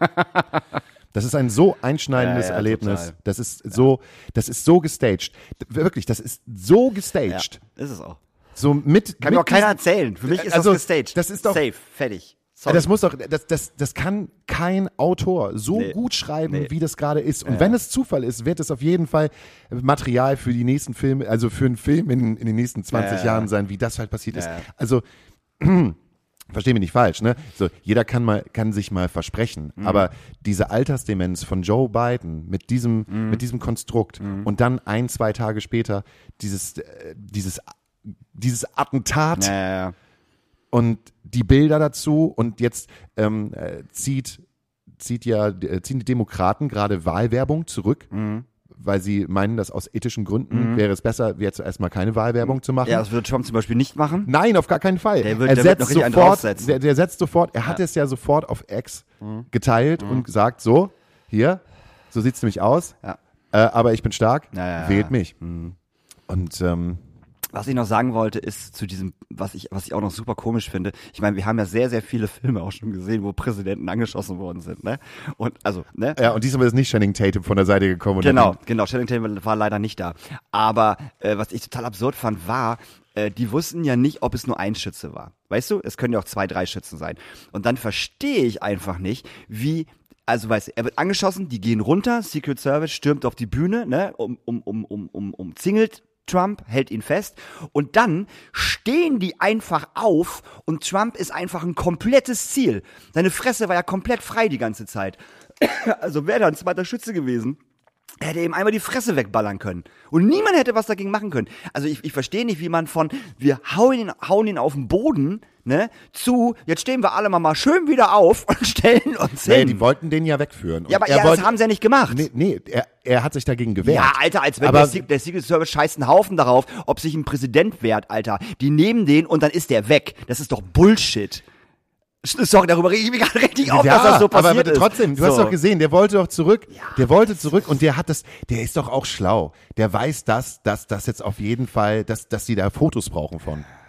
Speaker 2: Das ist ein so einschneidendes
Speaker 3: ja, ja,
Speaker 2: Erlebnis.
Speaker 3: total.
Speaker 2: Das ist so, das ist so gestaged. Wirklich, das ist so gestaged.
Speaker 3: Ja, ist es auch.
Speaker 2: So mit,
Speaker 3: Kann mir auch keiner erzählen. Für mich ist
Speaker 2: also,
Speaker 3: das gestaged.
Speaker 2: Das ist doch,
Speaker 3: safe, fertig. Sorry.
Speaker 2: Das muss doch, das, das, das kann kein Autor so
Speaker 3: Nee.
Speaker 2: gut schreiben,
Speaker 3: Nee.
Speaker 2: wie das gerade ist. Und
Speaker 3: Ja,
Speaker 2: wenn
Speaker 3: ja.
Speaker 2: es Zufall ist, wird es auf jeden Fall Material für die nächsten Filme, also für einen Film in, in den nächsten zwanzig
Speaker 3: Ja, ja.
Speaker 2: Jahren sein, wie das halt passiert ist.
Speaker 3: Ja, ja.
Speaker 2: Also, versteh mich nicht falsch, ne? So, jeder kann mal, kann sich mal versprechen.
Speaker 3: Mhm.
Speaker 2: Aber diese Altersdemenz von Joe Biden mit diesem,
Speaker 3: Mhm.
Speaker 2: mit diesem Konstrukt und dann ein, zwei Tage später dieses, äh, dieses, dieses Attentat
Speaker 3: Ja, ja, ja.
Speaker 2: und die Bilder dazu und jetzt ähm, äh, zieht, zieht ja, äh, ziehen die Demokraten gerade Wahlwerbung zurück,
Speaker 3: Mhm.
Speaker 2: weil sie meinen, dass aus ethischen Gründen wäre es besser, jetzt erstmal keine Wahlwerbung zu machen.
Speaker 3: Ja, das würde Trump zum Beispiel nicht machen.
Speaker 2: Nein, auf gar keinen Fall.
Speaker 3: Der wird-
Speaker 2: er
Speaker 3: der wird
Speaker 2: setzt
Speaker 3: noch richtig einen
Speaker 2: sofort,
Speaker 3: draufsetzen.
Speaker 2: der, der setzt sofort, er hat es ja sofort auf X geteilt und gesagt, so, hier, so sieht's nämlich aus,
Speaker 3: Ja.
Speaker 2: äh, aber ich bin stark,
Speaker 3: Ja, ja, ja.
Speaker 2: wählt mich. Und ähm,
Speaker 3: Was ich noch sagen wollte, ist zu diesem, was ich, was ich auch noch super komisch finde. Ich meine, wir haben ja sehr, sehr viele Filme auch schon gesehen, wo Präsidenten angeschossen worden sind, ne? Und also, ne?
Speaker 2: ja, und diesmal ist nicht Channing Tatum von der Seite gekommen. Und
Speaker 3: Genau,
Speaker 2: hat
Speaker 3: genau. Channing Tatum war leider nicht da. Aber äh, was ich total absurd fand, war, äh, die wussten ja nicht, ob es nur ein Schütze war. Weißt du, es können ja auch zwei, drei Schützen sein. Und dann verstehe ich einfach nicht, wie, also weißt du, er wird angeschossen, die gehen runter, Secret Service stürmt auf die Bühne, ne, um, um, um, um, um, umzingelt Trump, hält ihn fest und dann stehen die einfach auf und Trump ist einfach ein komplettes Ziel. Seine Fresse war ja komplett frei die ganze Zeit. Also wäre da ein zweiter Schütze gewesen, er hätte ihm einmal die Fresse wegballern können. Und niemand hätte was dagegen machen können. Also ich, ich verstehe nicht, wie man von, wir hauen ihn, hauen ihn auf den Boden, ne, zu, jetzt stehen wir alle mal, mal schön wieder auf und stellen uns
Speaker 2: Nee,
Speaker 3: hin.
Speaker 2: die wollten den ja wegführen. Und
Speaker 3: ja, aber
Speaker 2: er
Speaker 3: ja,
Speaker 2: wollte,
Speaker 3: das haben sie ja nicht gemacht.
Speaker 2: Nee, nee er, er hat sich dagegen gewehrt.
Speaker 3: Ja, Alter, als wenn
Speaker 2: aber
Speaker 3: der, Se- der Secret Service scheißt einen Haufen darauf, ob sich ein Präsident wehrt, Alter. Die nehmen den und dann ist der weg. Das ist doch Bullshit. Sorry, darüber rege ich mich gerade richtig auf,
Speaker 2: ja,
Speaker 3: dass das so passiert
Speaker 2: aber
Speaker 3: ist.
Speaker 2: trotzdem, du
Speaker 3: so.
Speaker 2: hast doch gesehen, der wollte doch zurück, der wollte zurück und der hat das, der ist doch auch schlau. Der weiß das, dass das jetzt auf jeden Fall, dass, dass die da Fotos brauchen von.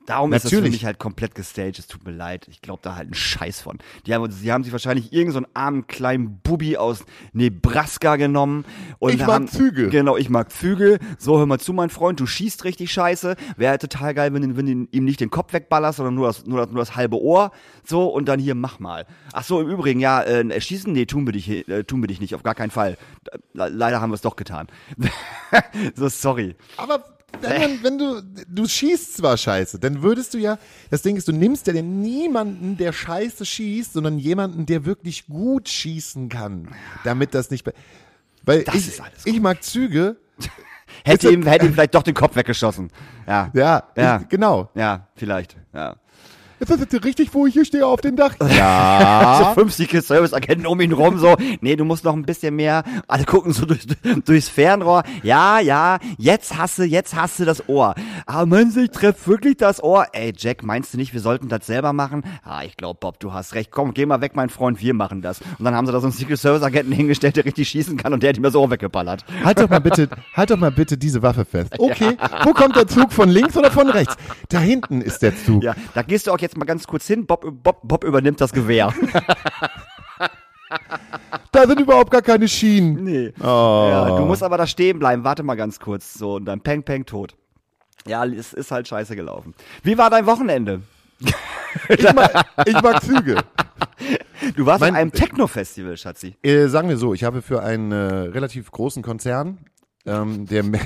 Speaker 3: Darum ist das für
Speaker 2: Natürlich.
Speaker 3: mich halt komplett gestaged. Es tut mir leid. Ich glaube da halt einen Scheiß von. Die haben, sie haben sich wahrscheinlich irgendeinen so einen armen kleinen Bubi aus Nebraska genommen. Und
Speaker 2: Ich mag
Speaker 3: haben,
Speaker 2: Züge.
Speaker 3: Genau, ich mag Züge. So, hör mal zu, mein Freund, du schießt richtig scheiße. Wäre halt total geil, wenn, du- wenn du ihm nicht den Kopf wegballerst, sondern nur das, nur, das, nur das halbe Ohr. So, und dann hier, mach mal. Ach so, im Übrigen, ja, äh, schießen? Nee, tun wir dich, äh, tun wir dich nicht, auf gar keinen Fall. Le- Leider haben wir es doch getan. So, sorry.
Speaker 2: Aber wenn, man, wenn du, du schießt zwar scheiße, dann würdest du ja, das Ding ist, du nimmst ja den niemanden, der scheiße schießt, sondern jemanden, der wirklich gut schießen kann, damit das nicht, be- weil
Speaker 3: Das
Speaker 2: ich,
Speaker 3: ist alles
Speaker 2: ich mag Züge,
Speaker 3: Hätte
Speaker 2: Ist
Speaker 3: ihm, hätte ihm vielleicht doch den Kopf weggeschossen. Ja.
Speaker 2: ja,
Speaker 3: Ja.
Speaker 2: Ich, genau.
Speaker 3: Ja, vielleicht. Ja.
Speaker 2: Ist das jetzt richtig, wo ich hier stehe auf dem Dach? Ja.
Speaker 3: So fünf Secret Service Agenten um ihn rum, so, nee, du musst noch ein bisschen mehr, alle gucken so durch, durchs Fernrohr, ja, ja, jetzt hasse, jetzt hasse das Ohr. Aber meinst du, ich treff wirklich das Ohr? Ey, Jack, meinst du nicht, wir sollten das selber machen? Ah, ich glaub, Bob, du hast recht, komm, geh mal weg, mein Freund, wir machen das. Und dann haben sie da so einen Secret Service Agenten hingestellt, der richtig schießen kann und der hat ihm das Ohr weggeballert.
Speaker 2: Halt doch mal bitte, halt doch mal bitte diese Waffe fest. Okay, wo kommt der Zug, von links oder von rechts? Da hinten ist der Zug.
Speaker 3: Ja, da gehst du auch jetzt mal ganz kurz hin, Bob, Bob, Bob übernimmt das Gewehr.
Speaker 2: Da sind überhaupt gar keine Schienen.
Speaker 3: Nee.
Speaker 2: Oh.
Speaker 3: Ja, du musst aber da stehen bleiben. Warte mal ganz kurz. So, und dann peng, peng, tot. Ja, es ist halt scheiße gelaufen. Wie war dein Wochenende?
Speaker 2: Ich mag, ich mag Züge.
Speaker 3: Du warst
Speaker 2: Mein-
Speaker 3: auf einem Techno-Festival, Schatzi.
Speaker 2: Äh, sagen wir so, ich habe für einen äh, relativ großen Konzern, ähm, der me-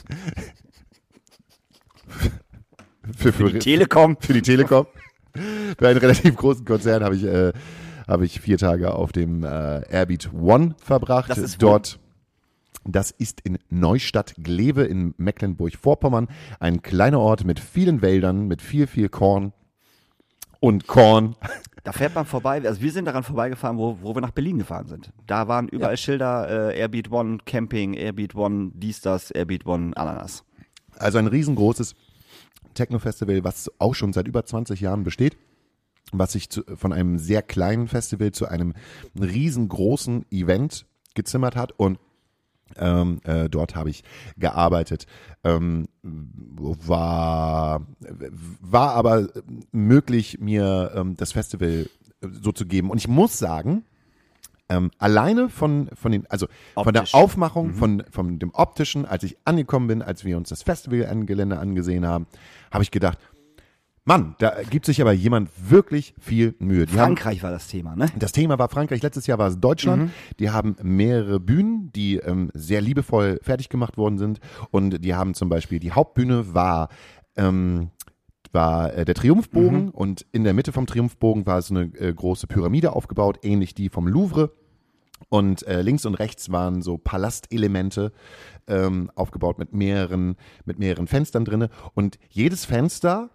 Speaker 2: für, für,
Speaker 3: Die Telekom.
Speaker 2: für die Telekom, für einen relativ großen Konzern habe ich, äh, habe ich vier Tage auf dem äh, Airbeat One verbracht.
Speaker 3: Das ist wo?
Speaker 2: Dort. Das ist in Neustadt-Glewe in Mecklenburg-Vorpommern, ein kleiner Ort mit vielen Wäldern, mit viel, viel Korn und Korn.
Speaker 3: Da fährt man vorbei. Also wir sind daran vorbeigefahren, wo, wo wir nach Berlin gefahren sind. Da waren überall
Speaker 2: Ja.
Speaker 3: Schilder, äh, Airbeat One Camping, Airbeat One dies, das, Airbeat One Ananas.
Speaker 2: Also ein riesengroßes Techno-Festival, was auch schon seit über zwanzig Jahren besteht, was sich zu, von einem sehr kleinen Festival zu einem riesengroßen Event gezimmert hat und ähm, äh, dort habe ich gearbeitet. Ähm, war, war aber möglich, mir ähm, das Festival so zu geben. Und ich muss sagen, Ähm, alleine von, von den, also von der
Speaker 3: Optisch.
Speaker 2: Aufmachung, von, von dem Optischen, als ich angekommen bin, als wir uns das Festivalgelände angesehen haben, habe ich gedacht, Mann, da gibt sich aber jemand wirklich viel Mühe. Die haben,
Speaker 3: Frankreich war das Thema, ne?
Speaker 2: das Thema war Frankreich, letztes Jahr war es Deutschland. Die haben mehrere Bühnen, die ähm, sehr liebevoll fertig gemacht worden sind. Und die haben zum Beispiel, die Hauptbühne war ähm, war äh, der Triumphbogen und in der Mitte vom Triumphbogen war so eine äh, große Pyramide aufgebaut, ähnlich die vom Louvre. Und äh, links und rechts waren so Palastelemente ähm, aufgebaut mit mehreren, mit mehreren Fenstern drinne. Und jedes Fenster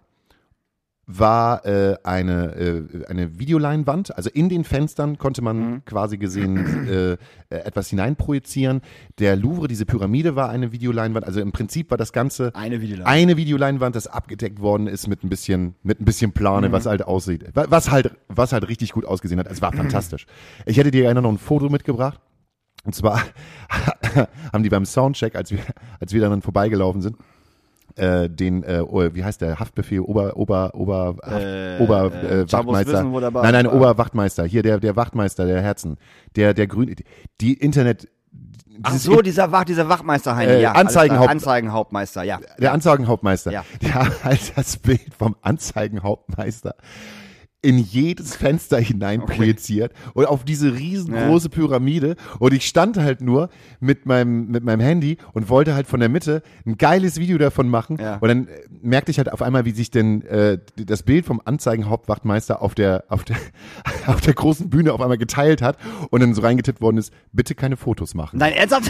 Speaker 2: war äh, eine, äh, eine Videoleinwand. Also in den Fenstern konnte man
Speaker 3: Mhm.
Speaker 2: quasi gesehen äh, äh, etwas hineinprojizieren. Der Louvre, diese Pyramide war eine Videoleinwand. Also im Prinzip war das Ganze
Speaker 3: Eine Videoleinwand.
Speaker 2: eine Videoleinwand, das abgedeckt worden ist mit ein bisschen, mit ein bisschen Plane,
Speaker 3: Mhm.
Speaker 2: was halt aussieht. Wa- Was halt, was halt richtig gut ausgesehen hat. Es war fantastisch. Ich hätte dir gerne noch ein Foto mitgebracht. Und zwar haben die beim Soundcheck, als wir, als wir dann vorbeigelaufen sind, äh, den, äh, oh, wie heißt der, Haftbefehl, Ober, Ober, Ober, Haft,
Speaker 3: Äh,
Speaker 2: Ober,
Speaker 3: äh,
Speaker 2: äh,
Speaker 3: Jambos
Speaker 2: Wachtmeister.
Speaker 3: Wissen, wo dabei
Speaker 2: Nein, nein,
Speaker 3: war.
Speaker 2: Oberwachtmeister. Hier der, der Wachtmeister, der Herzen. Der, der Grün, die Internet,
Speaker 3: Ach
Speaker 2: dieses
Speaker 3: so, dieser, Wach, dieser Wachmeister Heini,
Speaker 2: Äh,
Speaker 3: ja. alles klar.
Speaker 2: Anzeigenhaupt-
Speaker 3: Anzeigenhauptmeister, ja.
Speaker 2: Der Anzeigenhauptmeister,
Speaker 3: Ja.
Speaker 2: der hat halt das Bild vom Anzeigenhauptmeister in jedes Fenster hinein
Speaker 3: Okay.
Speaker 2: projiziert und auf diese riesengroße Pyramide und ich stand halt nur mit meinem, mit meinem Handy und wollte halt von der Mitte ein geiles Video davon machen
Speaker 3: Ja.
Speaker 2: und dann äh, merkte ich halt auf einmal, wie sich denn äh, das Bild vom Anzeigenhauptwachtmeister auf der, auf der, auf der großen Bühne auf einmal geteilt hat und dann so reingetippt worden ist, bitte keine Fotos machen.
Speaker 3: Nein, ernsthaft?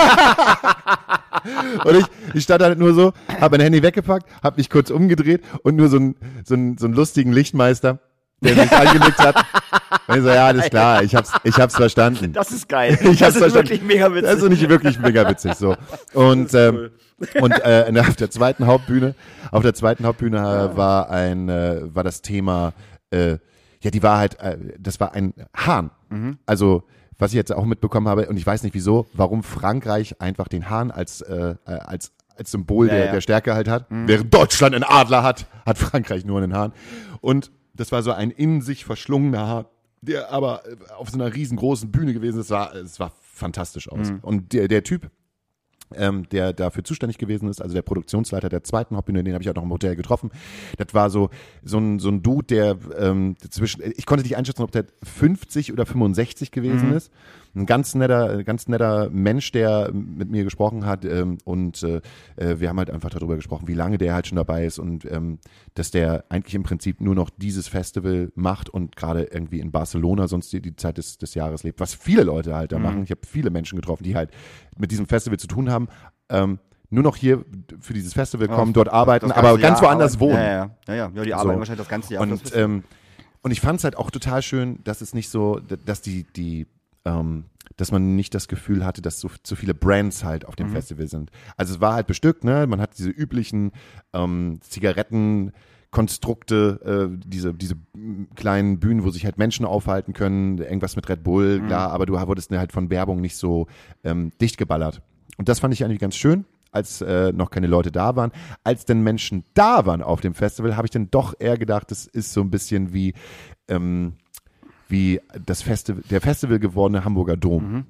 Speaker 2: Und ich, ich stand halt nur so, hab mein Handy weggepackt, hab mich kurz umgedreht und nur so einen so einen, so einen lustigen Lichtmeister, der mich angenickt hat. Und ich so, ja, alles klar, ich hab's, ich hab's verstanden.
Speaker 3: Das ist geil.
Speaker 2: Ich
Speaker 3: das
Speaker 2: hab's
Speaker 3: ist
Speaker 2: verstanden.
Speaker 3: wirklich mega witzig.
Speaker 2: Das ist nicht wirklich mega witzig, so. Und, ähm, und äh, in der- auf der zweiten Hauptbühne, auf der zweiten Hauptbühne äh, war ein, äh, war das Thema, äh, ja, die war halt, äh, das war ein Hahn. Also, was ich jetzt auch mitbekommen habe, und ich weiß nicht wieso, warum Frankreich einfach den Hahn als, äh, äh, als als Symbol
Speaker 3: Ja,
Speaker 2: der,
Speaker 3: ja.
Speaker 2: der Stärke halt hat. Mhm. Während Deutschland einen Adler hat, hat Frankreich nur einen Hahn. Und das war so ein in sich verschlungener Hahn, der aber auf so einer riesengroßen Bühne gewesen ist. Es war, es war fantastisch aus. Mhm. Und der, der Typ, ähm, der dafür zuständig gewesen ist, also der Produktionsleiter der zweiten Hauptbühne, den habe ich auch noch im Hotel getroffen. Das war so so ein, so ein Dude, der ähm, zwischen, ich konnte nicht einschätzen, ob der fünfzig oder fünfundsechzig gewesen mhm. ist. Ein ganz netter, ganz netter Mensch, der mit mir gesprochen hat ähm, und äh, wir haben halt einfach darüber gesprochen, wie lange der halt schon dabei ist und ähm, dass der eigentlich im Prinzip nur noch dieses Festival macht und gerade irgendwie in Barcelona sonst die, die Zeit des, des Jahres lebt, was viele Leute halt da mhm. machen. Ich habe viele Menschen getroffen, die halt mit diesem Festival zu tun haben, ähm, nur noch hier für dieses Festival kommen, ja, dort arbeiten, aber ganz
Speaker 3: Jahr
Speaker 2: woanders
Speaker 3: arbeiten.
Speaker 2: wohnen.
Speaker 3: Ja, ja, ja, ja, ja die arbeiten so. Wahrscheinlich das ganze Jahr.
Speaker 2: Und, ähm, und ich fand es halt auch total schön, dass es nicht so, dass die, die ähm, dass man nicht das Gefühl hatte, dass so zu viele Brands halt auf dem mhm. Festival sind. Also es war halt bestückt, ne? Man hat diese üblichen ähm, Zigarettenkonstrukte, äh, diese, diese kleinen Bühnen, wo sich halt Menschen aufhalten können, irgendwas mit Red Bull, mhm. klar, aber du wurdest halt von Werbung nicht so ähm, dicht geballert. Und das fand ich eigentlich ganz schön, als äh, noch keine Leute da waren. Als denn Menschen da waren auf dem Festival, habe ich dann doch eher gedacht, das ist so ein bisschen wie ähm, wie das Festival, der Festival gewordene Hamburger Dom. Mhm.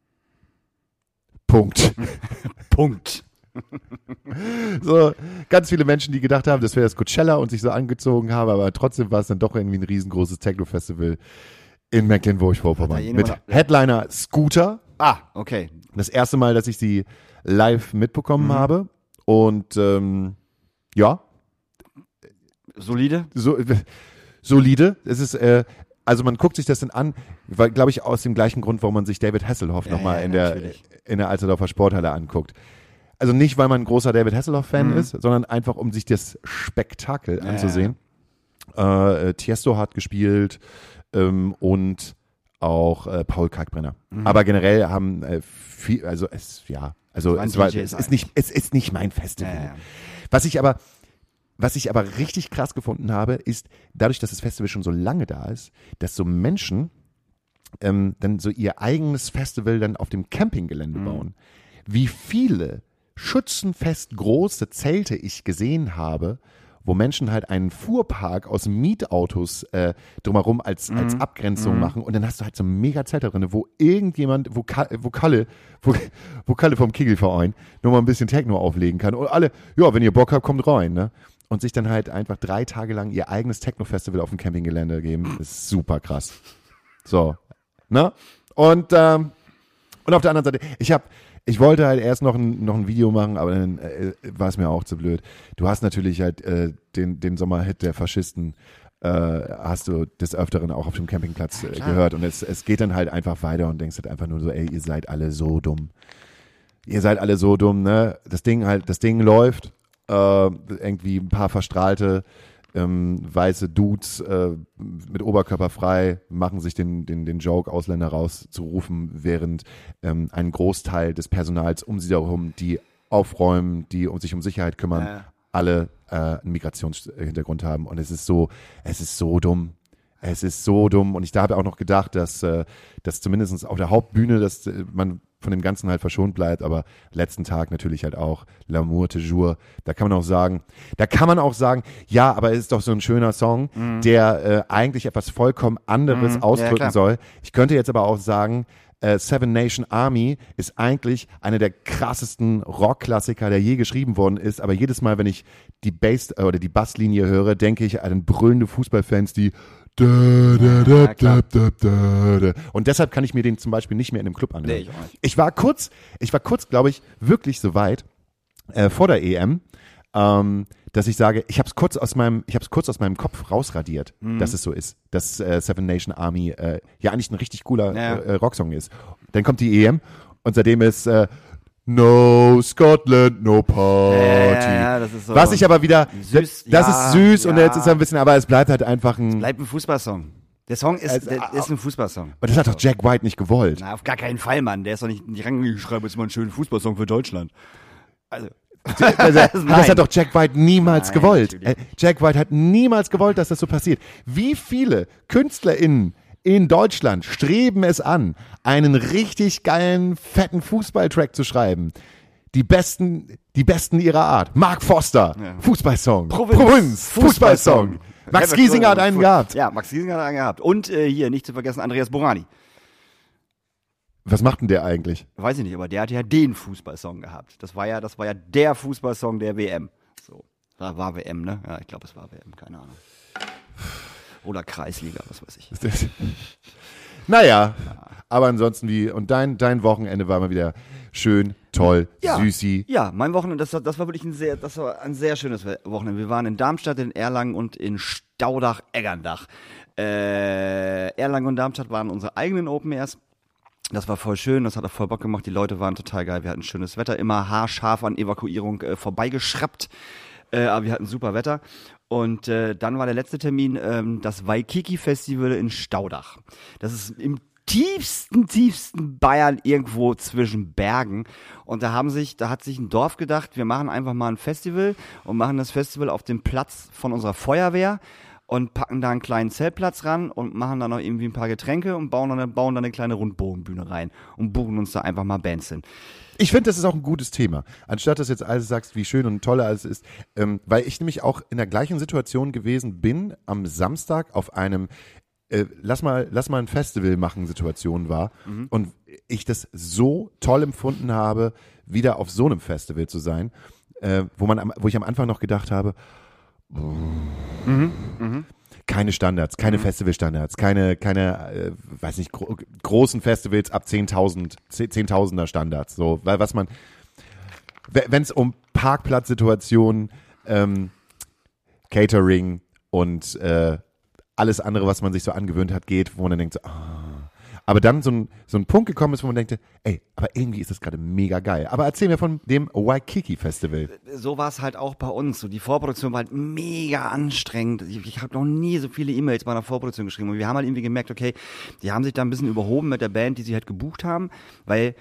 Speaker 2: Punkt.
Speaker 3: Punkt.
Speaker 2: So, ganz viele Menschen, die gedacht haben, das wäre das Coachella und sich so angezogen haben, aber trotzdem war es dann doch irgendwie ein riesengroßes Techno-Festival in Mecklenburg-Vorpommern. Mit Headliner Scooter.
Speaker 3: Ah, okay.
Speaker 2: Das erste Mal, dass ich sie live mitbekommen mhm. habe. Und ähm, ja.
Speaker 3: Solide?
Speaker 2: So, solide. Es ist, äh, also man guckt sich das dann an, weil, glaube ich, aus dem gleichen Grund, warum man sich David Hasselhoff ja, nochmal ja, in der in der Alsterdorfer Sporthalle anguckt. Also nicht, weil man ein großer David Hasselhoff-Fan mhm. ist, sondern einfach, um sich das Spektakel ja, anzusehen. Ja. Äh, Tiesto hat gespielt ähm, und auch äh, Paul Kalkbrenner. Mhm. Aber generell haben äh, viel, also es, ja, also es, war, es ist nicht, es ist nicht mein Festival. Ja, ja. Was ich aber Was ich aber richtig krass gefunden habe, ist, dadurch, dass das Festival schon so lange da ist, dass so Menschen ähm, dann so ihr eigenes Festival dann auf dem Campinggelände mhm. bauen. Wie viele schützenfest große Zelte ich gesehen habe, wo Menschen halt einen Fuhrpark aus Mietautos äh, drumherum als, mhm. als Abgrenzung mhm. machen und dann hast du halt so ein mega Zelt da drin, wo irgendjemand, wo, Ka- wo Kalle, wo, wo Kalle vom Kegelverein nur mal ein bisschen Techno auflegen kann und alle, ja, wenn ihr Bock habt, kommt rein, ne? Und sich dann halt einfach drei Tage lang ihr eigenes Techno-Festival auf dem Campinggelände geben, ist super krass. So, ne? Und, ähm, und auf der anderen Seite, ich habe, ich wollte halt erst noch ein, noch ein Video machen, aber dann äh, war es mir auch zu blöd. Du hast natürlich halt äh, den, den Sommerhit der Faschisten, äh, hast du des Öfteren auch auf dem Campingplatz äh, gehört. Und es, es geht dann halt einfach weiter und denkst halt einfach nur so, ey, ihr seid alle so dumm. Ihr seid alle so dumm, ne? Das Ding halt, das Ding läuft. Äh, irgendwie ein paar verstrahlte ähm, weiße Dudes äh, mit Oberkörper frei machen sich den, den, den Joke, Ausländer rauszurufen, während ähm, ein Großteil des Personals um sie herum, die aufräumen, die um sich um Sicherheit kümmern, ja. alle äh, einen Migrationshintergrund haben. Und es ist so, es ist so dumm. Es ist so dumm. Und ich da habe auch noch gedacht, dass, äh, dass zumindest auf der Hauptbühne, dass äh, man von dem Ganzen halt verschont bleibt, aber letzten Tag natürlich halt auch L'amour toujours. Da kann man auch sagen, da kann man auch sagen, ja, aber es ist doch so ein schöner Song, mhm. der äh, eigentlich etwas vollkommen anderes mhm. ausdrücken ja, soll. Ich könnte jetzt aber auch sagen, äh, Seven Nation Army ist eigentlich einer der krassesten Rockklassiker, der je geschrieben worden ist, aber jedes Mal, wenn ich die Bass äh, oder die Basslinie höre, denke ich an brüllende Fußballfans, die Da, da, da, ja, da, da, da, da. Und deshalb kann ich mir den zum Beispiel nicht mehr in einem Club anhören. Nee, ich, ich war kurz, ich war kurz, glaube ich, wirklich so weit äh, vor der E M, ähm, dass ich sage, ich habe es kurz aus meinem, ich habe es kurz aus meinem Kopf rausradiert, mhm. dass es so ist, dass äh, Seven Nation Army äh, ja eigentlich ein richtig cooler ja. äh, Rocksong ist. Dann kommt die E M und seitdem ist äh, No Scotland, no Party.
Speaker 3: Ja, ja, das ist so.
Speaker 2: Was ich aber wieder,
Speaker 3: süß,
Speaker 2: das
Speaker 3: ja,
Speaker 2: ist süß
Speaker 3: ja.
Speaker 2: und jetzt ist er ein bisschen, aber es bleibt halt einfach ein.
Speaker 3: Es bleibt ein Fußballsong. Der Song ist,
Speaker 2: also,
Speaker 3: der ist ein Fußballsong.
Speaker 2: Aber das hat doch Jack White nicht gewollt.
Speaker 3: Na, auf gar keinen Fall, Mann. Der ist doch nicht, nicht rangeschrieben, jetzt mal einen schönen Fußballsong für Deutschland. Also.
Speaker 2: das, das hat doch Jack White niemals Nein, gewollt. Natürlich. Jack White hat niemals gewollt, dass das so passiert. Wie viele KünstlerInnen in Deutschland streben es an, einen richtig geilen, fetten Fußballtrack zu schreiben, die besten, die besten ihrer Art. Mark Foster,
Speaker 3: Ja.
Speaker 2: Fußballsong.
Speaker 3: Provinz,
Speaker 2: Provinz, Fußballsong. Max
Speaker 3: Herbert
Speaker 2: Giesinger hat
Speaker 3: Grönemeyer,
Speaker 2: einen
Speaker 3: Fu-
Speaker 2: gehabt.
Speaker 3: Ja, Max Giesinger hat einen gehabt. Und äh, hier, nicht zu vergessen, Andreas Borani.
Speaker 2: Was macht denn der eigentlich?
Speaker 3: Weiß ich nicht, aber der hat ja den Fußballsong gehabt. Das war ja, das war ja der Fußballsong der W M. So. Da war W M, ne? Ja, ich glaube, es war W M, keine Ahnung. Oder Kreisliga, was weiß ich.
Speaker 2: Naja, aber ansonsten wie, und dein, dein Wochenende war mal wieder schön, toll,
Speaker 3: Ja.
Speaker 2: süßi.
Speaker 3: Ja, mein Wochenende, das, war- das war wirklich ein sehr, das war ein sehr schönes Wochenende. Wir waren in Darmstadt, in Erlangen und in Staudach-Eggerndach. Äh, Erlangen und Darmstadt waren unsere eigenen Open Airs. Das war voll schön, das hat auch voll Bock gemacht. Die Leute waren total geil. Wir hatten schönes Wetter, immer haarscharf an Evakuierung äh, vorbeigeschrappt. Äh, aber wir hatten super Wetter. Und äh, dann war der letzte Termin ähm, das Waikiki-Festival in Staudach. Das ist im tiefsten, tiefsten Bayern irgendwo zwischen Bergen. Und da haben sich, da hat sich ein Dorf gedacht, wir machen einfach mal ein Festival und machen das Festival auf dem Platz von unserer Feuerwehr und packen da einen kleinen Zeltplatz ran und machen da noch irgendwie ein paar Getränke und bauen dann, bauen dann eine kleine Rundbogenbühne rein und buchen uns da einfach mal Bands hin.
Speaker 2: Ich finde, das ist auch ein gutes Thema. Anstatt dass jetzt alles sagst, wie schön und toll alles ist, ähm, weil ich nämlich auch in der gleichen Situation gewesen bin, am Samstag auf einem äh, lass mal, lass mal ein Festival machen Situation war mhm. und ich das so toll empfunden habe, wieder auf so einem Festival zu sein, äh, wo man, am, wo ich am Anfang noch gedacht habe,
Speaker 3: Mhm. Mhm.
Speaker 2: keine Standards, keine mhm. Festivalstandards, keine, keine, äh, weiß nicht, gro- großen Festivals ab zehntausend, zehntausender Standards, so, weil was man, wenn es um Parkplatzsituationen, ähm, Catering und äh, alles andere, was man sich so angewöhnt hat, geht, wo man dann denkt, so, ah. Aber dann so ein, so ein Punkt gekommen ist, wo man denkt, ey, aber irgendwie ist das gerade mega geil. Aber erzähl mir von dem Waikiki-Festival.
Speaker 3: So war es halt auch bei uns. So, die Vorproduktion war halt mega anstrengend. Ich, ich habe noch nie so viele E-Mails bei einer Vorproduktion geschrieben. Und wir haben halt irgendwie gemerkt, okay, die haben sich da ein bisschen überhoben mit der Band, die sie halt gebucht haben, weil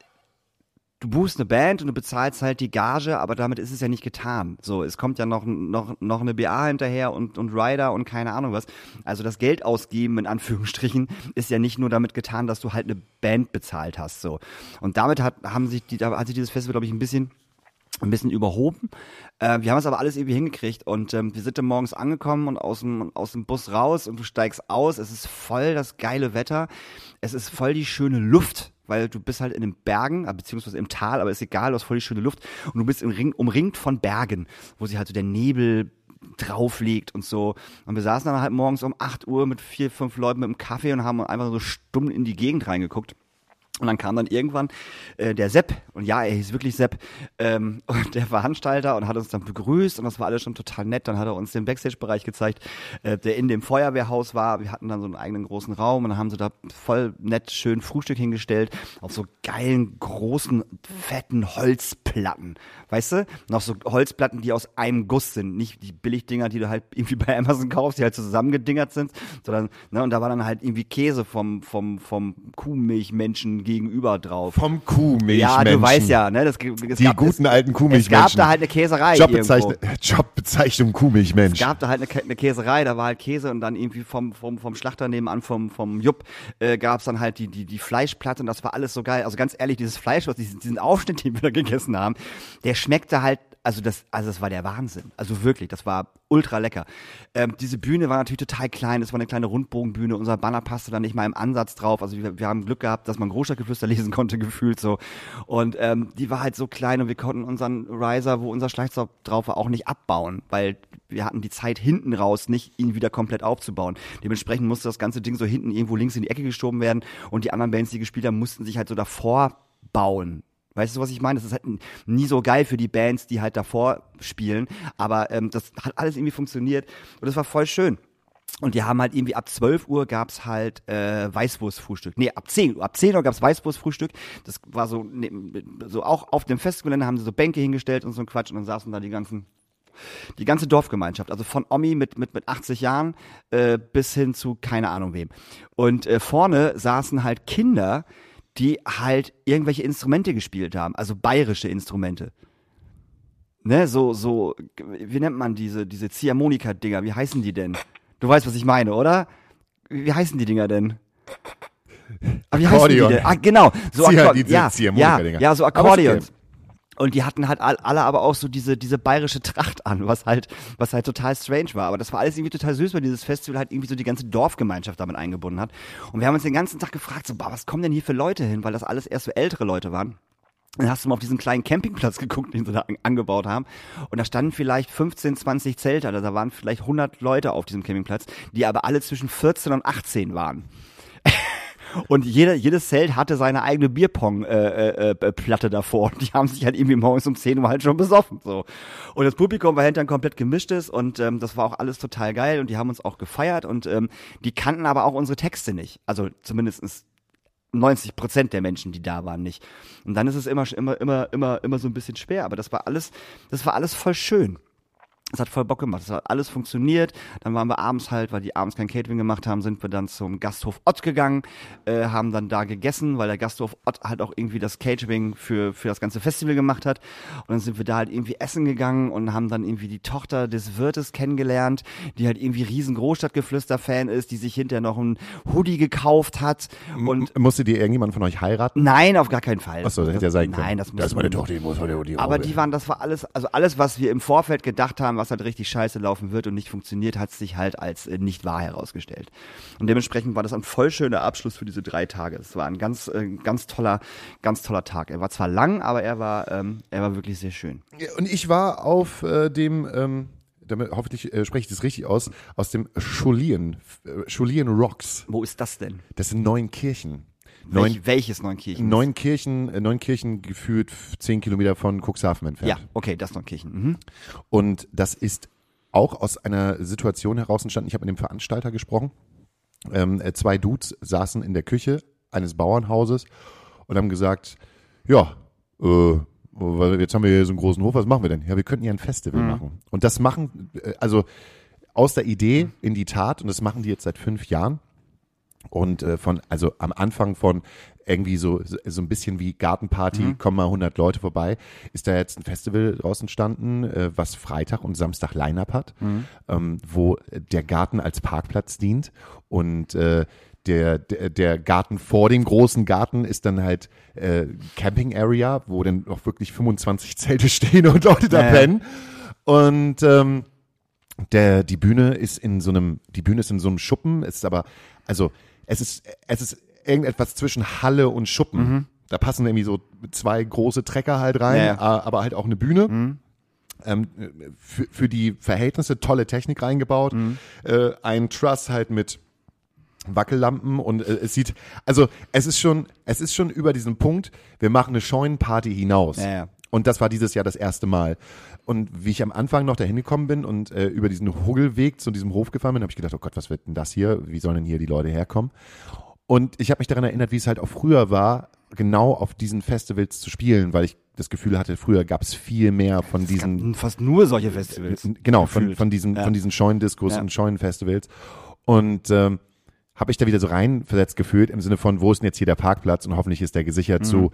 Speaker 3: du buchst eine Band und du bezahlst halt die Gage, aber damit ist es ja nicht getan. So, es kommt ja noch, noch, noch eine B A hinterher und, und Rider und keine Ahnung was. Also das Geld ausgeben, in Anführungsstrichen, ist ja nicht nur damit getan, dass du halt eine Band bezahlt hast. So. Und damit hat, haben sich die, hat sich dieses Festival, glaube ich, ein bisschen ein bisschen überhoben. Äh, wir haben es aber alles irgendwie hingekriegt und ähm, wir sind dann morgens angekommen und aus dem, aus dem Bus raus und du steigst aus. Es ist voll das geile Wetter. Es ist voll die schöne Luft, weil du bist halt in den Bergen, beziehungsweise im Tal, aber ist egal, du hast voll die schöne Luft und du bist im Ring, umringt von Bergen, wo sich halt so der Nebel drauf liegt und so. Und wir saßen dann halt morgens um acht Uhr mit vier, fünf Leuten mit einem Kaffee und haben einfach so stumm in die Gegend reingeguckt. Und dann kam dann irgendwann äh, der Sepp, und ja, er hieß wirklich Sepp, ähm, und der Veranstalter und hat uns dann begrüßt und das war alles schon total nett. Dann hat er uns den Backstage-Bereich gezeigt, äh, der in dem Feuerwehrhaus war. Wir hatten dann so einen eigenen großen Raum und dann haben sie da voll nett schön Frühstück hingestellt auf so geilen, großen, fetten Holzplatten. Weißt du? Noch so Holzplatten, die aus einem Guss sind. Nicht die Billigdinger, die du halt irgendwie bei Amazon kaufst, die halt zusammengedingert sind, sondern, ne, und da war dann halt irgendwie Käse vom, vom, vom Kuhmilchmenschen gegenüber drauf.
Speaker 2: Vom Kuhmilchmenschen.
Speaker 3: Ja, du weißt ja, ne? Das, es
Speaker 2: die
Speaker 3: gab,
Speaker 2: guten
Speaker 3: es,
Speaker 2: alten Kuhmilchmenschen.
Speaker 3: Es gab da halt eine Käserei
Speaker 2: Jobbezeichnung,
Speaker 3: irgendwo.
Speaker 2: Jobbezeichnung Kuhmilchmensch.
Speaker 3: Es gab da halt eine, eine Käserei, da war halt Käse und dann irgendwie vom, vom, vom Schlachter nebenan, vom, vom Jupp, äh, gab es dann halt die, die, die Fleischplatte und das war alles so geil. Also ganz ehrlich, dieses Fleisch, was diesen, diesen Aufschnitt, den wir da gegessen haben, der schmeckte halt, also das, also das war der Wahnsinn. Also wirklich, das war ultra lecker. Ähm, diese Bühne war natürlich total klein, es war eine kleine Rundbogenbühne, unser Banner passte da nicht mal im Ansatz drauf. Also wir, wir haben Glück gehabt, dass man Großstadtgeflüster lesen konnte, gefühlt so. Und ähm, die war halt so klein und wir konnten unseren Riser, wo unser Schlagzeug drauf war, auch nicht abbauen, weil wir hatten die Zeit hinten raus, nicht ihn wieder komplett aufzubauen. Dementsprechend musste das ganze Ding so hinten irgendwo links in die Ecke geschoben werden und die anderen Bands, die gespielt haben, mussten sich halt so davor bauen. Weißt du, was ich meine? Das ist halt nie so geil für die Bands, die halt davor spielen, aber ähm, das hat alles irgendwie funktioniert und das war voll schön. Und die haben halt irgendwie ab zwölf Uhr gab's halt äh, Weißwurstfrühstück. Nee, ab zehn Uhr. Ab zehn Uhr gab's Weißwurstfrühstück. Das war so, ne, so auch auf dem Festgelände haben sie so Bänke hingestellt und so ein Quatsch und dann saßen da die ganzen die ganze Dorfgemeinschaft, also von Omi mit mit mit achtzig Jahren äh, bis hin zu keine Ahnung wem. Und äh, vorne saßen halt Kinder, die halt irgendwelche Instrumente gespielt haben, also bayerische Instrumente. Ne, so, so, wie nennt man diese, diese Ziehharmonika-Dinger, wie heißen die denn? Du weißt, was ich meine, oder? Wie heißen die Dinger denn? Aber wie heißen die denn? Ah, genau. So
Speaker 2: Zieh halt
Speaker 3: Akkord-
Speaker 2: diese
Speaker 3: ja, ja,
Speaker 2: Ziehharmonika-Dinger.
Speaker 3: ja, so
Speaker 2: Aber ist
Speaker 3: Akkordeons.
Speaker 2: okay.
Speaker 3: Und die hatten halt alle aber auch so diese diese bayerische Tracht an, was halt was halt total strange war. Aber das war alles irgendwie total süß, weil dieses Festival halt irgendwie so die ganze Dorfgemeinschaft damit eingebunden hat. Und wir haben uns den ganzen Tag gefragt, so, boah, was kommen denn hier für Leute hin? Weil das alles erst so ältere Leute waren. Dann hast du mal auf diesen kleinen Campingplatz geguckt, den sie da angebaut haben. Und da standen vielleicht fünfzehn, zwanzig Zelte. Also da waren vielleicht hundert Leute auf diesem Campingplatz, die aber alle zwischen vierzehn und achtzehn waren. Und jeder, jedes Zelt hatte seine eigene Bierpong-Platte äh, äh, davor. Und die haben sich halt irgendwie morgens um zehn Uhr halt schon besoffen. So. Und das Publikum war hinterher komplett gemischtes und ähm, das war auch alles total geil und die haben uns auch gefeiert und ähm, die kannten aber auch unsere Texte nicht. Also zumindest neunzig Prozent der Menschen, die da waren, nicht. Und dann ist es immer, immer, immer, immer, immer so ein bisschen schwer. Aber das war alles, das war alles voll schön. Es hat voll Bock gemacht, es hat alles funktioniert. Dann waren wir abends halt, weil die abends kein Catering gemacht haben, sind wir dann zum Gasthof Ott gegangen, äh, haben dann da gegessen, weil der Gasthof Ott halt auch irgendwie das Catering für für das ganze Festival gemacht hat. Und dann sind wir da halt irgendwie essen gegangen und haben dann irgendwie die Tochter des Wirtes kennengelernt, die halt irgendwie riesen Großstadtgeflüster-Fan ist, die sich hinterher noch ein Hoodie gekauft hat. Und
Speaker 2: M- musste die irgendjemand von euch heiraten?
Speaker 3: Nein, auf gar keinen Fall.
Speaker 2: Achso, das hätte ja sein können.
Speaker 3: Nein, das muss
Speaker 2: Das ist meine Tochter, die muss heute die
Speaker 3: Aber
Speaker 2: Haube.
Speaker 3: die waren, das war alles, also alles, was wir im Vorfeld gedacht haben, was halt richtig scheiße laufen wird und nicht funktioniert, hat sich halt als äh, nicht wahr herausgestellt. Und dementsprechend war das ein voll schöner Abschluss für diese drei Tage. Es war ein ganz, äh, ganz toller, ganz toller Tag. Er war zwar lang, aber er war, ähm, er war wirklich sehr schön.
Speaker 2: Und ich war auf äh, dem, ähm, damit, hoffentlich äh, spreche ich das richtig aus, aus dem Schulien, äh, Schulien Rocks.
Speaker 3: Wo ist das denn?
Speaker 2: Das sind Neunkirchen. Neun,
Speaker 3: Welch, welches Neunkirchen?
Speaker 2: Neunkirchen, äh, Neunkirchen gefühlt zehn Kilometer von Cuxhaven entfernt.
Speaker 3: Ja, okay, das Neunkirchen. Mhm.
Speaker 2: Und das ist auch aus einer Situation heraus entstanden. Ich habe mit dem Veranstalter gesprochen. Ähm, äh, zwei Dudes saßen in der Küche eines Bauernhauses und haben gesagt, ja, äh, weil jetzt haben wir hier so einen großen Hof, was machen wir denn? Ja, wir könnten ja ein Festival mhm. machen. Und das machen, äh, also aus der Idee in die Tat, und das machen die jetzt seit fünf Jahren. Und äh, von, also am Anfang von irgendwie so so ein bisschen wie Gartenparty, mhm. kommen mal hundert Leute vorbei, ist da jetzt ein Festival draus entstanden, äh, was Freitag und Samstag Line-Up hat, mhm. ähm, wo der Garten als Parkplatz dient und äh, der, der der Garten vor dem großen Garten ist dann halt äh, Camping Area, wo dann auch wirklich fünfundzwanzig Zelte stehen und Leute da
Speaker 3: ja.
Speaker 2: pennen. Und ähm, der die Bühne ist in so einem die Bühne ist in so einem Schuppen, ist aber also es ist es ist irgendetwas zwischen Halle und Schuppen. Mhm. Da passen irgendwie so zwei große Trecker halt rein,
Speaker 3: ja.
Speaker 2: aber halt auch eine Bühne.
Speaker 3: Mhm.
Speaker 2: Ähm, für, für die Verhältnisse tolle Technik reingebaut. Mhm. Äh, ein Truss halt mit Wackellampen und äh, es sieht, also es ist schon, es ist schon über diesen Punkt, wir machen eine Scheunenparty hinaus.
Speaker 3: Ja, ja.
Speaker 2: Und das war dieses Jahr das erste Mal. Und wie ich am Anfang noch dahin gekommen bin und äh, über diesen Huggelweg zu diesem Hof gefahren bin, habe ich gedacht, oh Gott, was wird denn das hier? Wie sollen denn hier die Leute herkommen? Und ich habe mich daran erinnert, wie es halt auch früher war, genau auf diesen Festivals zu spielen, weil ich das Gefühl hatte, früher gab es viel mehr von
Speaker 3: es
Speaker 2: diesen...
Speaker 3: gab fast nur solche Festivals.
Speaker 2: Genau, von, von diesen,
Speaker 3: ja.
Speaker 2: von diesen Scheunendiscos
Speaker 3: ja.
Speaker 2: und Scheunenfestivals. Und ähm, habe ich da wieder so reinversetzt gefühlt, im Sinne von, wo ist denn jetzt hier der Parkplatz und hoffentlich ist der gesichert mhm. zu,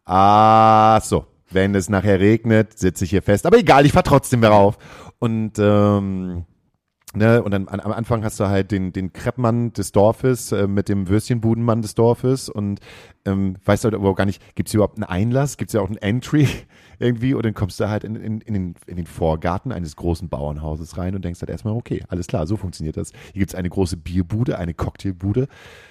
Speaker 2: ah, so, wenn es nachher regnet, sitze ich hier fest. Aber egal, ich fahr trotzdem darauf. Und ähm, ne, und dann an, am Anfang hast du halt den den Kreppmann des Dorfes äh, mit dem Würstchenbudenmann des Dorfes und ähm, weißt du überhaupt gar nicht, gibt's hier überhaupt einen Einlass, gibt's ja auch einen Entry irgendwie und dann kommst du halt in, in, in, den, in den Vorgarten eines großen Bauernhauses rein und denkst halt erstmal, okay, alles klar, so funktioniert das. Hier gibt's eine große Bierbude, eine Cocktailbude.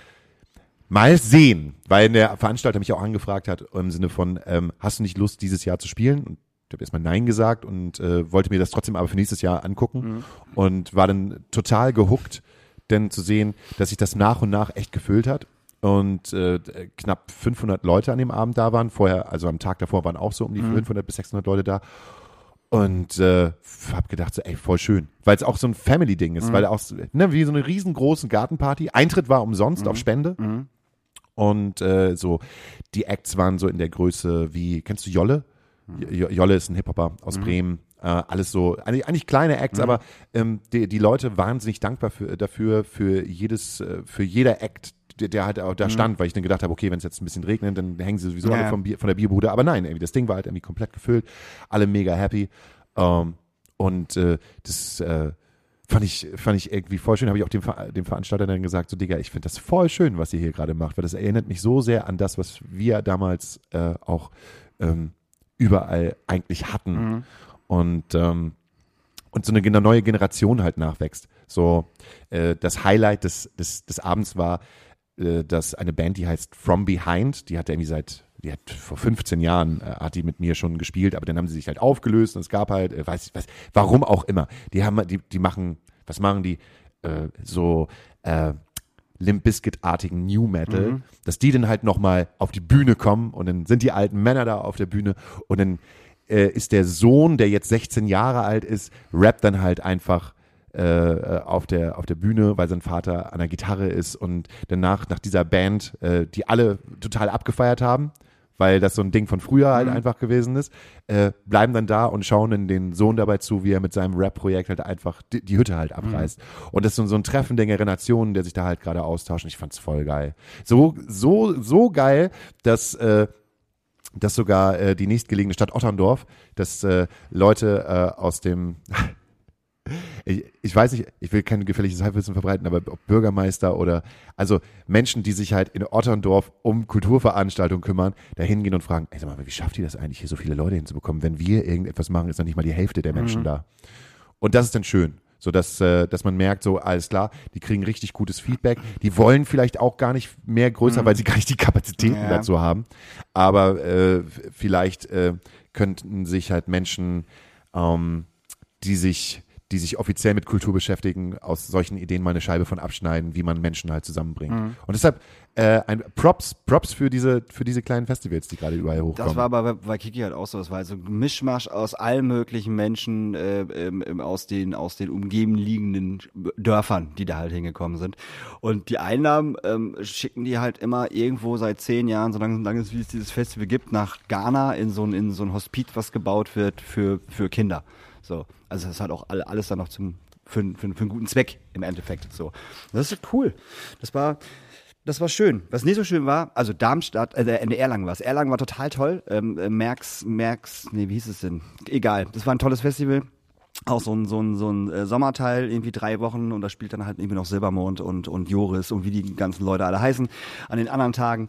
Speaker 2: Mal sehen, weil der Veranstalter mich auch angefragt hat im Sinne von, ähm, hast du nicht Lust, dieses Jahr zu spielen? Und ich habe erstmal Nein gesagt und äh, wollte mir das trotzdem aber für nächstes Jahr angucken mhm. und war dann total gehuckt, denn zu sehen, dass sich das nach und nach echt gefüllt hat und äh, knapp fünfhundert Leute an dem Abend da waren. Vorher, also am Tag davor waren auch so um die mhm. fünfhundert bis sechshundert Leute da. Und äh, hab gedacht, so, ey, voll schön. Weil es auch so ein Family-Ding ist, mhm. weil auch so, ne, wie so eine riesengroße Gartenparty. Eintritt war umsonst
Speaker 3: mhm.
Speaker 2: auf Spende.
Speaker 3: Mhm.
Speaker 2: Und äh, so, die Acts waren so in der Größe wie, kennst du Jolle? J- Jolle ist ein Hip-Hopper aus mhm. Bremen. Äh, alles so, eigentlich, eigentlich kleine Acts, mhm. aber ähm, die, die Leute wahnsinnig dankbar für, dafür, für jedes, äh, für jeder Act, der, der halt auch da stand, mhm. weil ich dann gedacht habe, okay, wenn es jetzt ein bisschen regnet, dann hängen sie sowieso
Speaker 3: ja.
Speaker 2: alle vom Bier, von der Bierbude. Aber nein, irgendwie, das Ding war halt irgendwie komplett gefüllt. Alle mega happy. Ähm, und äh, das äh, fand ich fand ich irgendwie voll schön. Habe ich auch dem, Ver- dem Veranstalter dann gesagt, so Digga, ich finde das voll schön, was ihr hier gerade macht, weil das erinnert mich so sehr an das, was wir damals äh, auch ähm, überall eigentlich hatten.
Speaker 3: Mhm.
Speaker 2: Und, ähm, und so eine gen- neue Generation halt nachwächst. So, äh, das Highlight des, des, des Abends war, äh, dass eine Band, die heißt From Behind, die hat irgendwie seit, die hat vor fünfzehn Jahren, äh, hat die mit mir schon gespielt, aber dann haben sie sich halt aufgelöst und es gab halt, äh, weiß ich was, warum auch immer. Die haben, die, die machen, was machen die? Äh, so, äh, Limp Bizkit-artigen New Metal,
Speaker 3: Mhm.
Speaker 2: dass die dann halt nochmal auf die Bühne kommen und dann sind die alten Männer da auf der Bühne und dann äh, ist der Sohn, der jetzt sechzehn Jahre alt ist, rappt dann halt einfach äh, auf der auf der Bühne, weil sein Vater an der Gitarre ist und danach, nach dieser Band, äh, die alle total abgefeiert haben, weil das so ein Ding von früher halt
Speaker 3: Mhm.
Speaker 2: einfach gewesen ist, äh, bleiben dann da und schauen dann den Sohn dabei zu, wie er mit seinem Rap-Projekt halt einfach die, die Hütte halt abreißt. Und das ist so, so ein Treffen der Generationen, der sich da halt gerade austauscht. Und ich fand's voll geil. So, so, so geil, dass, äh, dass sogar äh, die nächstgelegene Stadt Otterndorf, dass äh, Leute äh, aus dem Ich, ich weiß nicht, ich will kein gefährliches Halbwissen verbreiten, aber ob Bürgermeister oder, also Menschen, die sich halt in Otterndorf um Kulturveranstaltungen kümmern, da hingehen und fragen, ey, sag mal, wie schafft ihr das eigentlich, hier so viele Leute hinzubekommen? Wenn wir irgendetwas machen, ist noch nicht mal die Hälfte der Menschen
Speaker 3: Mhm.
Speaker 2: da. Und das ist dann schön, so dass, äh, dass man merkt, so alles klar, die kriegen richtig gutes Feedback, die wollen vielleicht auch gar nicht mehr größer,
Speaker 3: Mhm.
Speaker 2: weil sie gar nicht die Kapazitäten
Speaker 3: Ja.
Speaker 2: dazu haben, aber äh, vielleicht äh, könnten sich halt Menschen, ähm, die sich die sich offiziell mit Kultur beschäftigen, aus solchen Ideen mal eine Scheibe von abschneiden, wie man Menschen halt zusammenbringt.
Speaker 3: Mhm.
Speaker 2: Und deshalb äh, ein Props, Props für diese, für diese kleinen Festivals, die gerade überall hochkommen.
Speaker 3: Das war aber bei Kiki halt auch so. Das war also ein Mischmasch aus allen möglichen Menschen äh, ähm, ähm, aus den aus den umgeben liegenden Dörfern, die da halt hingekommen sind. Und die Einnahmen ähm, schicken die halt immer irgendwo seit zehn Jahren, so lange, lange wie es dieses Festival gibt, nach Ghana in so ein in so ein Hospiz, was gebaut wird für für Kinder. So, also das ist halt auch alle, alles dann noch zum für, für, für einen guten Zweck im Endeffekt. So, das ist cool. Das war Das war schön. Was nicht so schön war, also Darmstadt, äh, in Erlangen war es. Erlangen war total toll. Ähm, äh, Merx, Merx, nee, wie hieß es denn? Egal. Das war ein tolles Festival. Auch so ein, so ein, so ein äh, Sommerteil, irgendwie drei Wochen, und da spielt dann halt irgendwie noch Silbermond und, und Joris und wie die ganzen Leute alle heißen an den anderen Tagen.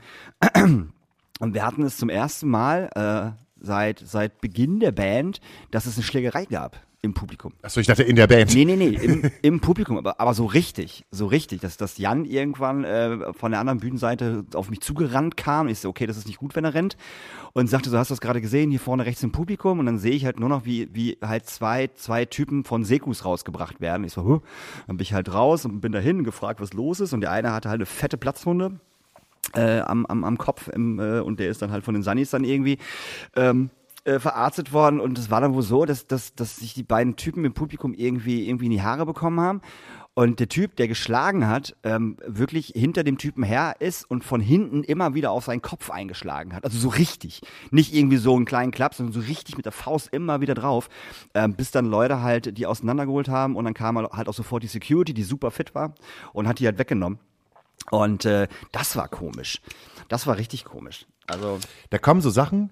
Speaker 3: Und wir hatten es zum ersten Mal äh, seit, seit Beginn der Band, dass es eine Schlägerei gab im Publikum.
Speaker 2: Achso, ich dachte in der Band.
Speaker 3: Nee, nee, nee, im, im Publikum, aber, aber so richtig, so richtig, dass, dass Jan irgendwann äh, von der anderen Bühnenseite auf mich zugerannt kam. Ich so, okay, das ist nicht gut, wenn er rennt. Und sagte so, hast du das gerade gesehen, hier vorne rechts im Publikum? Und dann sehe ich halt nur noch, wie, wie halt zwei, zwei Typen von Sekus rausgebracht werden. Ich so, huh. Dann bin ich halt raus und bin dahin gefragt, was los ist. Und der eine hatte halt eine fette Platzwunde äh, am, am, am Kopf im, äh, und der ist dann halt von den Sunnis dann irgendwie ähm, Äh, verarztet worden, und es war dann wohl so, dass, dass, dass sich die beiden Typen im Publikum irgendwie, irgendwie in die Haare bekommen haben, und der Typ, der geschlagen hat, ähm, wirklich hinter dem Typen her ist und von hinten immer wieder auf seinen Kopf eingeschlagen hat. Also so richtig. Nicht irgendwie so einen kleinen Klapp, sondern so richtig mit der Faust immer wieder drauf, ähm, bis dann Leute halt die auseinandergeholt haben, und dann kam halt auch sofort die Security, die super fit war, und hat die halt weggenommen. Und äh, das war komisch. Das war richtig komisch. Also
Speaker 2: Da kommen so Sachen,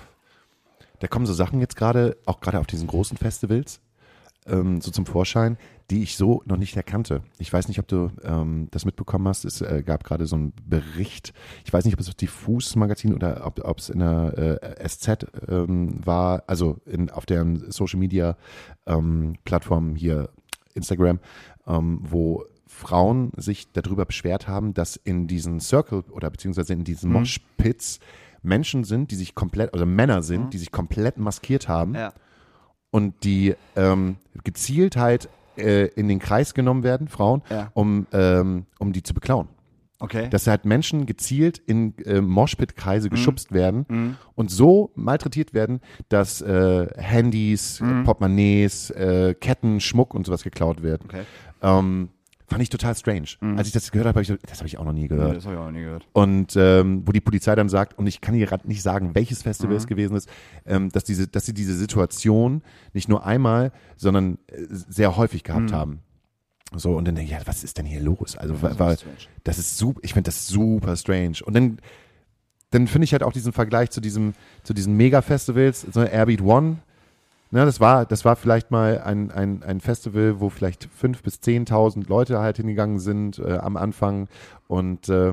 Speaker 2: Da kommen so Sachen jetzt gerade, auch gerade auf diesen großen Festivals, ähm, so zum Vorschein, die ich so noch nicht erkannte. Ich weiß nicht, ob du ähm, das mitbekommen hast. Es äh, gab gerade so einen Bericht, ich weiß nicht, ob es das Diffus-Magazin oder ob es in der äh, S Z ähm, war, also in, auf der Social-Media-Plattform ähm, hier, Instagram, ähm, wo Frauen sich darüber beschwert haben, dass in diesen Circle oder beziehungsweise in diesen
Speaker 3: Mhm.
Speaker 2: Moshpits Menschen sind, die sich komplett, also Männer sind, die sich komplett maskiert haben
Speaker 3: ja.
Speaker 2: und die ähm, gezielt halt äh, in den Kreis genommen werden, Frauen,
Speaker 3: Ja.
Speaker 2: um, ähm, um die zu beklauen.
Speaker 3: Okay.
Speaker 2: Dass halt Menschen gezielt in äh, Moshpit-Kreise
Speaker 3: Mhm.
Speaker 2: geschubst werden und so malträtiert werden, dass äh, Handys,
Speaker 3: Mhm.
Speaker 2: Portemonnaies, äh, Ketten, Schmuck und sowas geklaut werden.
Speaker 3: Okay.
Speaker 2: Ähm, fand ich total strange.
Speaker 3: Mhm.
Speaker 2: Als ich das gehört habe, habe ich so, das habe ich auch noch nie gehört.
Speaker 3: Nee, das habe ich auch nie gehört.
Speaker 2: Und ähm, wo die Polizei dann sagt, und ich kann hier gerade nicht sagen, welches Festival
Speaker 3: Mhm.
Speaker 2: es gewesen ist, ähm, dass diese, dass sie diese Situation nicht nur einmal, sondern äh, sehr häufig gehabt
Speaker 3: Mhm.
Speaker 2: haben. So, und dann denke ich, ja, was ist denn hier los? Also,
Speaker 3: Das
Speaker 2: weil,
Speaker 3: ist
Speaker 2: weil
Speaker 3: strange.
Speaker 2: das ist super, ich finde das super strange. Und dann, dann finde ich halt auch diesen Vergleich zu diesem, zu diesen Mega-Festivals, so Airbeat One. Ne, das war, das war vielleicht mal ein, ein, ein Festival, wo vielleicht fünf bis zehntausend Leute halt hingegangen sind äh, am Anfang, und äh,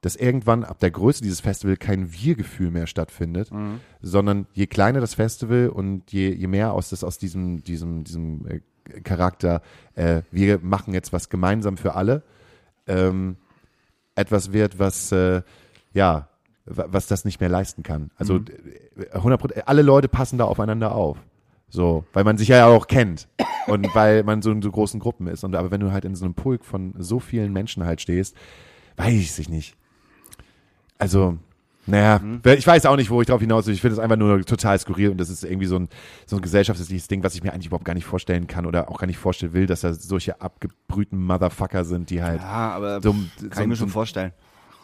Speaker 2: dass irgendwann ab der Größe dieses Festival kein Wir-Gefühl mehr stattfindet, mhm. sondern je kleiner das Festival und je, je mehr aus, das, aus diesem, diesem, diesem äh, Charakter, äh, wir machen jetzt was gemeinsam für alle, ähm, etwas wird, was, äh, ja, was das nicht mehr leisten kann. Also mhm. hundert Prozent, alle Leute passen da aufeinander auf. So, weil man sich ja auch kennt und weil man so in so großen Gruppen ist. Und aber wenn du halt in so einem Pulk von so vielen Menschen halt stehst, weiß ich nicht. Also, naja, mhm. ich weiß auch nicht, wo ich drauf hinaus will. Ich finde es einfach nur total skurril und das ist irgendwie so ein, so ein gesellschaftliches Ding, was ich mir eigentlich überhaupt gar nicht vorstellen kann oder auch gar nicht vorstellen will, dass da solche abgebrühten Motherfucker sind, die halt.
Speaker 3: Ja, aber
Speaker 2: so,
Speaker 3: kann
Speaker 2: so,
Speaker 3: ich mir
Speaker 2: so,
Speaker 3: schon vorstellen.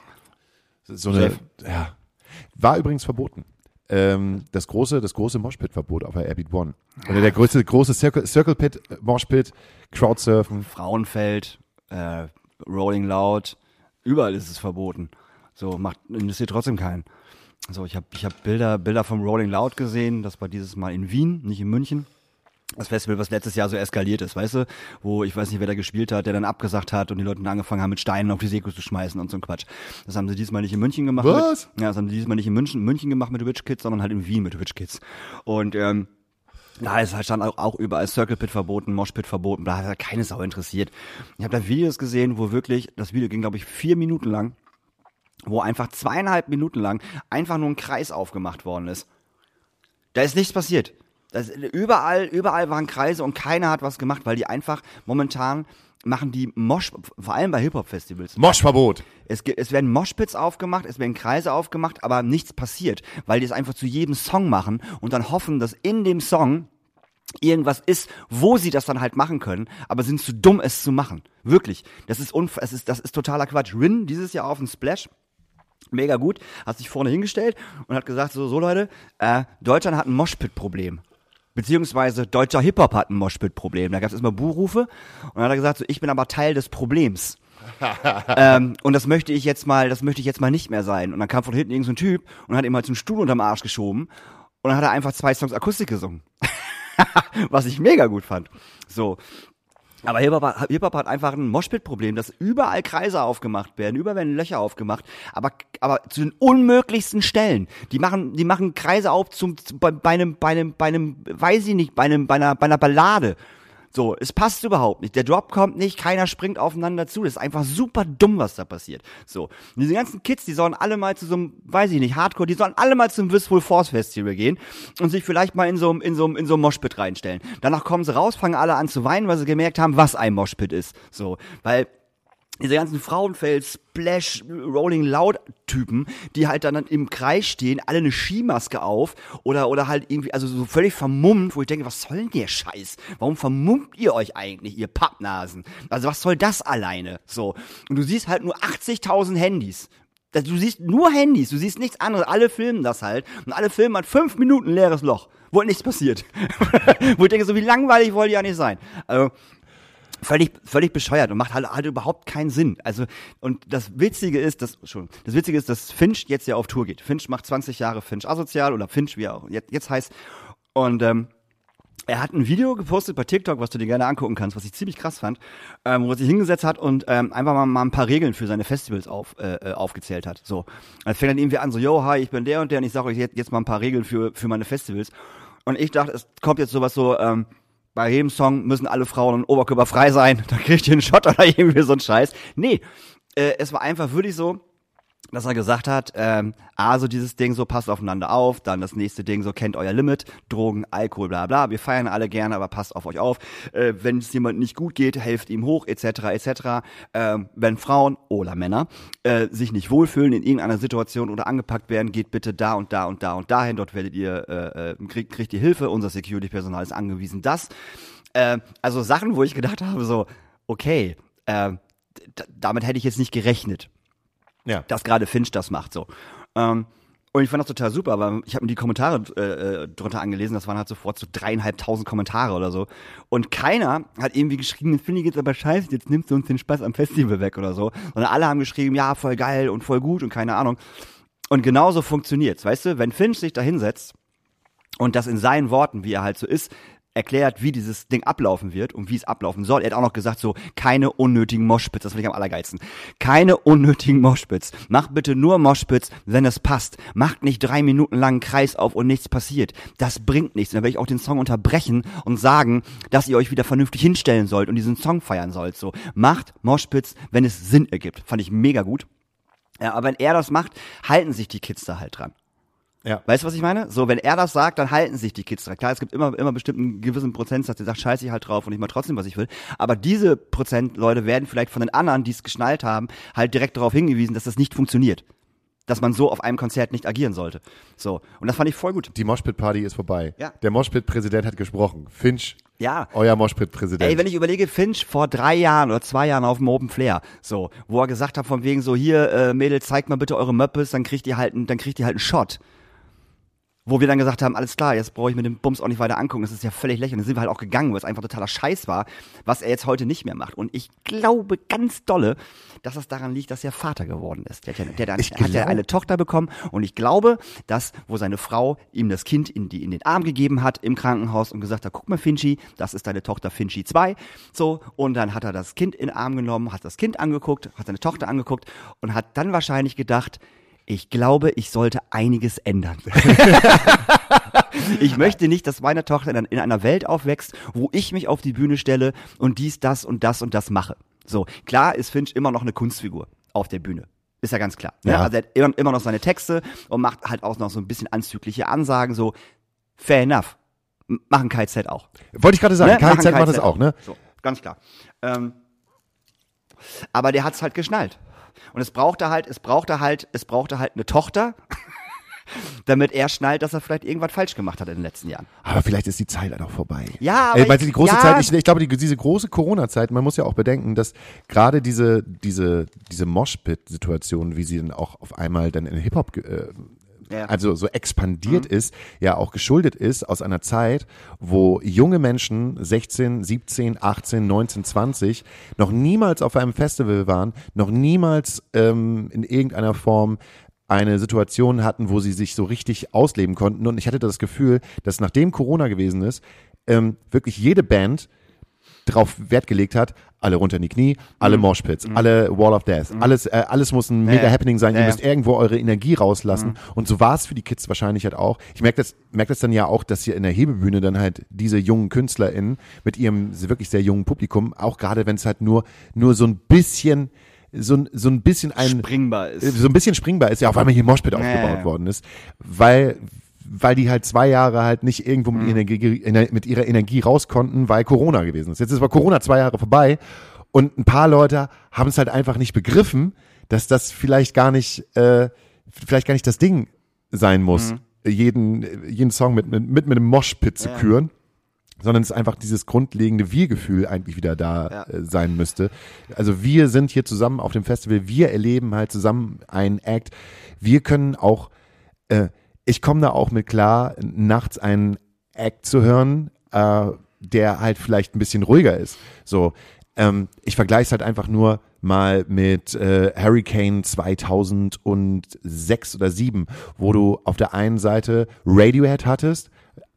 Speaker 2: So eine, ja. War übrigens verboten. Ähm, das große, das große Moshpit-Verbot auf der Airbeat One. Oder der größte, große Circle, Circle Pit, Moshpit, Crowdsurfen.
Speaker 3: Frauenfeld, äh, Rolling Loud, überall ist es verboten. So, macht, interessiert trotzdem keinen. So, ich habe ich hab Bilder, Bilder vom Rolling Loud gesehen, das war dieses Mal in Wien, nicht in München. Das Festival, was letztes Jahr so eskaliert ist, weißt du, wo ich weiß nicht, wer da gespielt hat, der dann abgesagt hat und die Leute dann angefangen haben, mit Steinen auf die Sekos zu schmeißen und so ein Quatsch. Das haben sie diesmal nicht in München gemacht.
Speaker 2: Was?
Speaker 3: Mit, ja, das haben sie diesmal nicht in München, München gemacht mit Rich Kids, sondern halt in Wien mit Rich Kids. Und ähm, da ist halt stand auch, auch überall Circle Pit verboten, Moshpit verboten, da hat halt keine Sau interessiert. Ich habe da Videos gesehen, wo wirklich, das Video ging glaube ich vier Minuten lang, wo einfach zweieinhalb Minuten lang einfach nur ein Kreis aufgemacht worden ist. Da ist nichts passiert. Das, überall, überall waren Kreise und keiner hat was gemacht, weil die einfach momentan machen die Mosh, vor allem bei Hip-Hop-Festivals.
Speaker 2: Moshverbot.
Speaker 3: Es, es werden Moshpits aufgemacht, es werden Kreise aufgemacht, aber nichts passiert, weil die es einfach zu jedem Song machen und dann hoffen, dass in dem Song irgendwas ist, wo sie das dann halt machen können, aber sind zu dumm, es zu machen. Wirklich. Das ist, unf- es ist, das ist totaler Quatsch. Rin dieses Jahr auf dem Splash. Mega gut, hat sich vorne hingestellt und hat gesagt, so, so Leute, äh, Deutschland hat ein Moshpit-Problem. Beziehungsweise deutscher Hip-Hop hat ein Moshpit-Problem. Da gab es erstmal Buhrufe und dann hat er gesagt, so, ich bin aber Teil des Problems. ähm, und das möchte ich jetzt mal, das möchte ich jetzt mal nicht mehr sein. Und dann kam von hinten irgend so ein Typ und hat ihm halt so einen Stuhl unterm Arsch geschoben und dann hat er einfach zwei Songs Akustik gesungen. Was ich mega gut fand. So. Aber Hip-Hop, Hip-Hop hat einfach ein Moshpit-Problem, dass überall Kreise aufgemacht werden, überall werden Löcher aufgemacht, aber, aber zu den unmöglichsten Stellen. Die machen, die machen Kreise auf zum, zu, bei, bei einem, bei einem, bei einem, weiß ich nicht, bei einem, bei einer, bei einer Ballade. So, es passt überhaupt nicht. Der Drop kommt nicht, keiner springt aufeinander zu. Das ist einfach super dumm, was da passiert. So. Und diese ganzen Kids, die sollen alle mal zu so einem, weiß ich nicht, Hardcore, die sollen alle mal zum Wistful Force Festival gehen und sich vielleicht mal in so einem, in so einem, in so einem Moshpit reinstellen. Danach kommen sie raus, fangen alle an zu weinen, weil sie gemerkt haben, was ein Moshpit ist. So. Weil diese ganzen Frauenfeld, Splash, Rolling Loud Typen, die halt dann im Kreis stehen, alle eine Skimaske auf oder oder halt irgendwie, also so völlig vermummt, wo ich denke, was soll denn der Scheiß? Warum vermummt ihr euch eigentlich, ihr Pappnasen? Also was soll das alleine? So. Und du siehst halt nur achtzigtausend Handys. Du siehst nur Handys, du siehst nichts anderes. Alle filmen das halt und alle filmen halt fünf Minuten leeres Loch, wo nichts passiert. Wo ich denke, so wie langweilig wollt ihr ja nicht sein. Also Völlig, völlig bescheuert und macht halt, halt überhaupt keinen Sinn. Also, und das Witzige ist, dass, schon, das Witzige ist, dass Finch jetzt ja auf Tour geht. Finch macht zwanzig Jahre Finch asozial oder Finch, wie er auch jetzt, jetzt heißt. Und, ähm, er hat ein Video gepostet bei TikTok, was du dir gerne angucken kannst, was ich ziemlich krass fand, ähm, wo er sich hingesetzt hat und ähm, einfach mal, mal ein paar Regeln für seine Festivals auf, äh, aufgezählt hat. So. Dann fängt dann irgendwie an, so, yo, hi, ich bin der und der und ich sage euch jetzt, jetzt mal ein paar Regeln für, für meine Festivals. Und ich dachte, es kommt jetzt sowas so, ähm, bei jedem Song müssen alle Frauen oberkörperfrei sein, dann kriegt ihr einen Shot oder irgendwie so ein Scheiß. Nee, äh, es war einfach wirklich so, dass er gesagt hat, ähm, also dieses Ding so, passt aufeinander auf, dann das nächste Ding so, kennt euer Limit, Drogen, Alkohol, bla bla, wir feiern alle gerne, aber passt auf euch auf, äh, wenn es jemand nicht gut geht, helft ihm hoch, et cetera et cetera. Ähm, wenn Frauen oder Männer äh, sich nicht wohlfühlen in irgendeiner Situation oder angepackt werden, geht bitte da und da und da und dahin, dort werdet ihr, äh, kriegt, kriegt ihr Hilfe, unser Security-Personal ist angewiesen, das. Äh, also Sachen, wo ich gedacht habe, so, okay, äh, d- damit hätte ich jetzt nicht gerechnet. Ja. Dass gerade Finch das macht, so. Ähm, und ich fand das total super, aber ich habe mir die Kommentare äh, drunter angelesen, das waren halt sofort so dreieinhalbtausend Kommentare oder so. Und keiner hat irgendwie geschrieben, das finde ich jetzt aber scheiße, jetzt nimmst du uns den Spaß am Festival weg oder so. Sondern alle haben geschrieben, ja, voll geil und voll gut und keine Ahnung. Und genauso funktioniert's, weißt du, wenn Finch sich da hinsetzt und das in seinen Worten, wie er halt so ist, erklärt, wie dieses Ding ablaufen wird und wie es ablaufen soll. Er hat auch noch gesagt, so, keine unnötigen Moshpits, das finde ich am allergeilsten. Keine unnötigen Moshpits. Macht bitte nur Moshpits, wenn es passt. Macht nicht drei Minuten lang einen Kreis auf und nichts passiert. Das bringt nichts. Und dann werde ich auch den Song unterbrechen und sagen, dass ihr euch wieder vernünftig hinstellen sollt und diesen Song feiern sollt. So, macht Moshpits, wenn es Sinn ergibt. Fand ich mega gut. Ja, aber wenn er das macht, halten sich die Kids da halt dran.
Speaker 2: Ja.
Speaker 3: Weißt du, was ich meine? So, wenn er das sagt, dann halten sich die Kids dran. Klar, es gibt immer, immer bestimmt einen gewissen Prozentsatz, der sagt, scheiße ich halt drauf und ich mach trotzdem, was ich will. Aber diese Prozent Leute werden vielleicht von den anderen, die es geschnallt haben, halt direkt darauf hingewiesen, dass das nicht funktioniert. Dass man so auf einem Konzert nicht agieren sollte. So. Und das fand ich voll gut.
Speaker 2: Die Moshpit-Party ist vorbei.
Speaker 3: Ja.
Speaker 2: Der Moshpit-Präsident hat gesprochen. Finch,
Speaker 3: Ja.
Speaker 2: euer Moshpit-Präsident.
Speaker 3: Ey, wenn ich überlege, Finch vor drei Jahren oder zwei Jahren auf dem Open Flair, so, wo er gesagt hat, von wegen so, hier, äh, Mädels, zeigt mal bitte eure Möppes, dann kriegt ihr halt, einen- dann kriegt ihr halt einen Shot. Wo wir dann gesagt haben, alles klar, jetzt brauche ich mir den Bums auch nicht weiter angucken, das ist ja völlig lächerlich. Dann sind wir halt auch gegangen, weil es einfach totaler Scheiß war, was er jetzt heute nicht mehr macht. Und ich glaube ganz dolle, dass das daran liegt, dass er Vater geworden ist. Der hat ja, der, der
Speaker 2: Ich
Speaker 3: hat ja
Speaker 2: glaub-
Speaker 3: eine Tochter bekommen und ich glaube, dass, wo seine Frau ihm das Kind in, die, in den Arm gegeben hat im Krankenhaus und gesagt hat, guck mal Finchi, das ist deine Tochter Finchi zwei. So, und dann hat er das Kind in den Arm genommen, hat das Kind angeguckt, hat seine Tochter angeguckt und hat dann wahrscheinlich gedacht, ich glaube, ich sollte einiges ändern. Ich möchte nicht, dass meine Tochter in, in einer Welt aufwächst, wo ich mich auf die Bühne stelle und dies, das und das und das mache. So, klar ist Finch immer noch eine Kunstfigur auf der Bühne. Ist ja ganz klar. Ne?
Speaker 2: Ja.
Speaker 3: Also er hat immer, immer noch seine Texte und macht halt auch noch so ein bisschen anzügliche Ansagen, so fair enough. M- Machen K Z auch.
Speaker 2: Wollte ich gerade sagen,
Speaker 3: Ne?
Speaker 2: K
Speaker 3: Machen
Speaker 2: Z macht das auch, ne?
Speaker 3: So, ganz klar. Ähm, aber der hat's halt geschnallt. Und es brauchte halt, es brauchte halt, es brauchte halt eine Tochter, damit er schnallt, dass er vielleicht irgendwas falsch gemacht hat in den letzten Jahren.
Speaker 2: Aber vielleicht ist die Zeit halt auch vorbei.
Speaker 3: Ja, aber
Speaker 2: Ey, weil die große
Speaker 3: ja,
Speaker 2: Zeit, ich, ich glaube, die, diese große Corona-Zeit, man muss ja auch bedenken, dass gerade diese, diese, diese Moshpit-Situation, wie sie dann auch auf einmal dann in Hip-Hop, äh,
Speaker 3: Ja.
Speaker 2: also so expandiert ist, ja auch geschuldet ist aus einer Zeit, wo junge Menschen sechzehn, siebzehn, achtzehn, neunzehn, zwanzig noch niemals auf einem Festival waren, noch niemals ähm, in irgendeiner Form eine Situation hatten, wo sie sich so richtig ausleben konnten. Und ich hatte das Gefühl, dass nachdem Corona gewesen ist, ähm, wirklich jede Band drauf Wert gelegt hat, alle runter in die Knie, alle Moshpits, alle Wall of Death, alles, äh, alles muss ein mega
Speaker 3: Ja, ja.
Speaker 2: Happening sein,
Speaker 3: Ja,
Speaker 2: ihr
Speaker 3: ja.
Speaker 2: müsst irgendwo eure Energie rauslassen. Und so war es für die Kids wahrscheinlich halt auch. Ich merke das, merke das dann ja auch, dass hier in der Hebebühne dann halt diese jungen KünstlerInnen mit ihrem wirklich sehr jungen Publikum, auch gerade wenn es halt nur, nur so ein bisschen, so ein, so ein bisschen ein,
Speaker 3: springbar ist.
Speaker 2: so ein bisschen springbar ist, ja, auf einmal hier Moshpit
Speaker 3: Ja,
Speaker 2: aufgebaut
Speaker 3: ja.
Speaker 2: worden ist, weil, weil die halt zwei Jahre halt nicht irgendwo mit,
Speaker 3: Mhm.
Speaker 2: Energie, ener- mit ihrer Energie raus konnten, weil Corona gewesen ist. Jetzt ist aber Corona zwei Jahre vorbei und ein paar Leute haben es halt einfach nicht begriffen, dass das vielleicht gar nicht, äh, vielleicht gar nicht das Ding sein muss,
Speaker 3: Mhm.
Speaker 2: jeden, jeden Song mit, mit, mit einem Moshpit zu
Speaker 3: Ja.
Speaker 2: küren. Sondern es einfach dieses grundlegende Wir-Gefühl eigentlich wieder da
Speaker 3: Ja.
Speaker 2: äh, sein müsste. Also wir sind hier zusammen auf dem Festival, wir erleben halt zusammen einen Act. Wir können auch, äh, ich komme da auch mit klar, nachts einen Act zu hören, äh, der halt vielleicht ein bisschen ruhiger ist. So, ähm, ich vergleiche es halt einfach nur mal mit äh, Hurricane zweitausendsechs oder sieben, wo du auf der einen Seite Radiohead hattest,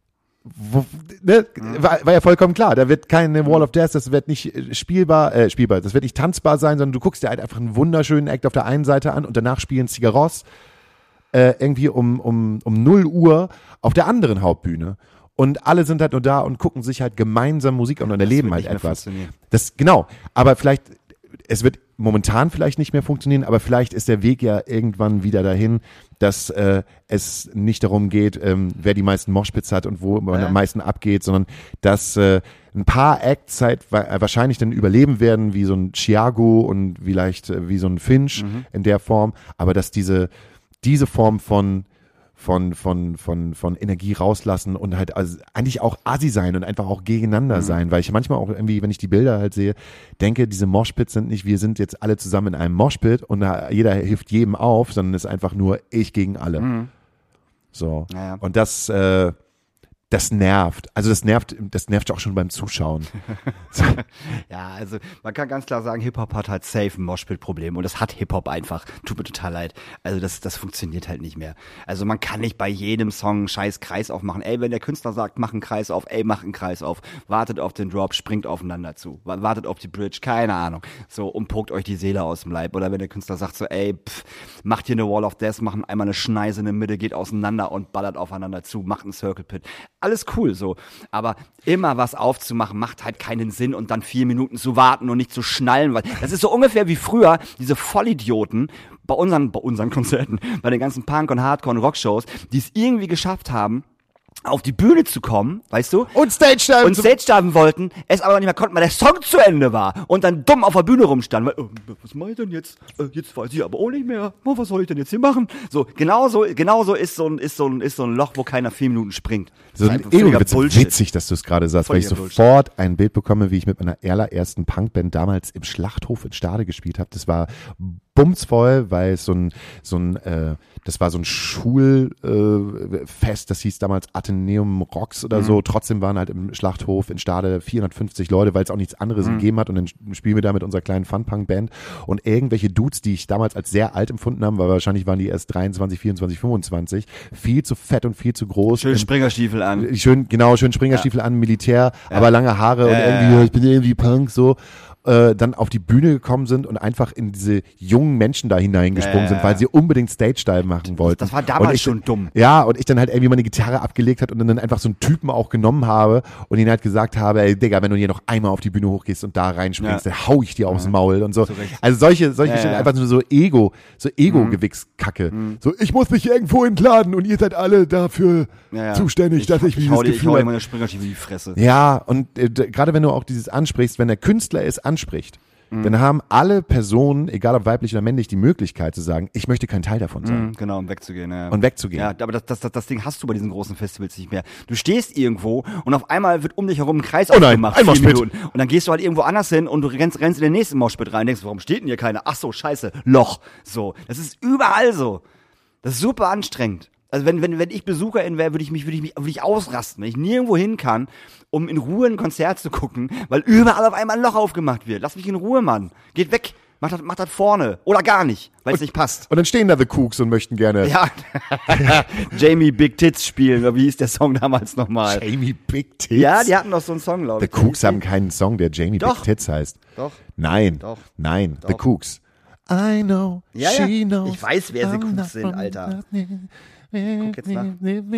Speaker 2: wo, ne, war, war ja vollkommen klar, da wird keine Wall of Death, das wird nicht äh, spielbar, äh, spielbar, das wird nicht tanzbar sein, sondern du guckst dir halt einfach einen wunderschönen Act auf der einen Seite an und danach spielen Cigaros äh, irgendwie um, um, um null Uhr auf der anderen Hauptbühne. Und alle sind halt nur da und gucken sich halt gemeinsam Musik an und erleben
Speaker 3: wird
Speaker 2: halt
Speaker 3: nicht mehr
Speaker 2: etwas.
Speaker 3: funktionieren.
Speaker 2: Das, genau, aber vielleicht, es wird momentan vielleicht nicht mehr funktionieren, aber vielleicht ist der Weg ja irgendwann wieder dahin, dass äh, es nicht darum geht, ähm, wer die meisten Moshpits hat und wo man
Speaker 3: Ja.
Speaker 2: am meisten abgeht, sondern dass äh, ein paar Acts halt wa- wahrscheinlich dann überleben werden, wie so ein Chiago und vielleicht äh, wie so ein Finch
Speaker 3: Mhm.
Speaker 2: in der Form, aber dass diese, diese Form von von, von, von, von Energie rauslassen und halt also eigentlich auch assi sein und einfach auch gegeneinander
Speaker 3: Mhm.
Speaker 2: sein, weil ich manchmal auch irgendwie, wenn ich die Bilder halt sehe, denke, diese Moshpits sind nicht, wir sind jetzt alle zusammen in einem Moshpit und da, jeder hilft jedem auf, sondern es ist einfach nur ich gegen alle.
Speaker 3: Mhm.
Speaker 2: So.
Speaker 3: Ja, ja.
Speaker 2: Und das, äh, Das nervt. Also das nervt, das nervt auch schon beim Zuschauen.
Speaker 3: Ja, also man kann ganz klar sagen, Hip-Hop hat halt safe ein Moshpit-Problem und das hat Hip-Hop einfach. Tut mir total leid. Also das, das funktioniert halt nicht mehr. Also man kann nicht bei jedem Song einen scheiß Kreis aufmachen. Ey, wenn der Künstler sagt, mach einen Kreis auf, ey, mach einen Kreis auf. Wartet auf den Drop, springt aufeinander zu. Wartet auf die Bridge, keine Ahnung. So, und pokt euch die Seele aus dem Leib. Oder wenn der Künstler sagt so, ey, pff, macht hier eine Wall of Death, macht einmal eine Schneise in der Mitte, geht auseinander und ballert aufeinander zu, macht einen Circle Pit. Alles cool so, aber immer was aufzumachen macht halt keinen Sinn und dann vier Minuten zu warten und nicht zu schnallen, weil das ist so ungefähr wie früher diese Vollidioten bei unseren, bei unseren Konzerten, bei den ganzen Punk- und Hardcore- und Rockshows, die es irgendwie geschafft haben, auf die Bühne zu kommen, weißt du?
Speaker 2: Und Stage-Diven.
Speaker 3: Und Stage-Diven wollten, es aber nicht mehr konnten, weil der Song zu Ende war und dann dumm auf der Bühne rumstanden. Weil, äh, was mach ich denn jetzt? Äh, jetzt weiß ich aber auch nicht mehr. Oh, was soll ich denn jetzt hier machen? So, genauso, genauso ist so ein, ist so ein, ist so ein Loch, wo keiner vier Minuten springt.
Speaker 2: So ein Ego-Witz. Witzig, dass du es gerade sagst, weil ich sofort ein Bild bekomme, wie ich mit meiner allerersten Punkband damals im Schlachthof in Stade gespielt habe. Das war bumsvoll, weil es so ein, so ein, äh, das war so ein Schulfest, äh, das hieß damals Atheneum Rocks oder mhm. so. Trotzdem waren halt im Schlachthof in Stade vierhundertfünfzig Leute, weil es auch nichts anderes mhm. gegeben hat. Und dann spielen wir da mit unserer kleinen Fun-Punk-Band. Und irgendwelche Dudes, die ich damals als sehr alt empfunden habe, weil wahrscheinlich waren die erst dreiundzwanzig, vierundzwanzig, fünfundzwanzig, viel zu fett und viel zu groß.
Speaker 3: Schön Springerstiefel an.
Speaker 2: Schön, genau, schön Springerstiefel ja. an, Militär, ja. aber lange Haare
Speaker 3: ja,
Speaker 2: und irgendwie,
Speaker 3: ja.
Speaker 2: ich bin irgendwie Punk, so. Äh, dann auf die Bühne gekommen sind und einfach in diese jungen Menschen da hineingesprungen
Speaker 3: ja,
Speaker 2: sind, weil sie unbedingt Stage-Dive machen wollten.
Speaker 3: Das war damals
Speaker 2: ich,
Speaker 3: schon dumm.
Speaker 2: Ja, und ich dann halt irgendwie meine Gitarre abgelegt hat und dann einfach so einen Typen auch genommen habe und ihn halt gesagt habe, ey Digga, wenn du hier noch einmal auf die Bühne hochgehst und da reinspringst, ja. dann hau ich dir aufs ja. Maul und so. Also solche, solche
Speaker 3: ja, ja.
Speaker 2: einfach nur so Ego, so Ego-Gewichskacke. Mhm. So, ich muss mich irgendwo entladen und ihr seid alle dafür ja, ja. zuständig, ich, dass ich, ich
Speaker 3: wie das
Speaker 2: Gefühl
Speaker 3: Ich hau dir meine Springerstiefel in die Fresse.
Speaker 2: Ja, und äh, gerade wenn du auch dieses ansprichst, wenn der Künstler es anspricht, Mhm. dann haben alle Personen, egal ob weiblich oder männlich, die Möglichkeit zu sagen, ich möchte kein Teil davon sein.
Speaker 3: Mhm, genau, um wegzugehen. Ja.
Speaker 2: Und wegzugehen.
Speaker 3: Ja, aber das, das, das, das Ding hast du bei diesen großen Festivals nicht mehr. Du stehst irgendwo und auf einmal wird um dich herum ein Kreis
Speaker 2: oh nein,
Speaker 3: aufgemacht.
Speaker 2: Ein Moshpit.
Speaker 3: Und dann gehst du halt irgendwo anders hin und du rennst, rennst in den nächsten Moshpit rein und denkst, warum steht denn hier keiner? Ach so, scheiße, Loch. So, das ist überall so. Das ist super anstrengend. Also wenn, wenn, wenn ich Besucherin wäre, würde ich mich, würde ich mich, würde ich ausrasten, wenn ich nirgendwo hin kann, um in Ruhe ein Konzert zu gucken, weil überall auf einmal ein Loch aufgemacht wird. Lass mich in Ruhe, Mann. Geht weg. Mach das, mach das vorne. Oder gar nicht, weil es nicht passt.
Speaker 2: Und dann stehen da The Kooks und möchten gerne.
Speaker 3: Ja. Jamie Big Tits spielen, oder wie hieß der Song damals nochmal?
Speaker 2: Jamie Big Tits?
Speaker 3: Ja, die hatten doch so einen Song, glaube
Speaker 2: ich. The Kooks haben keinen Song, der Jamie
Speaker 3: Doch.
Speaker 2: Big Tits heißt.
Speaker 3: Doch.
Speaker 2: Nein.
Speaker 3: Doch.
Speaker 2: Nein.
Speaker 3: Doch.
Speaker 2: The Kooks. I know.
Speaker 3: Ja,
Speaker 2: she
Speaker 3: ja.
Speaker 2: knows.
Speaker 3: Ich weiß, wer The Kooks sind, Alter. Guck jetzt nach.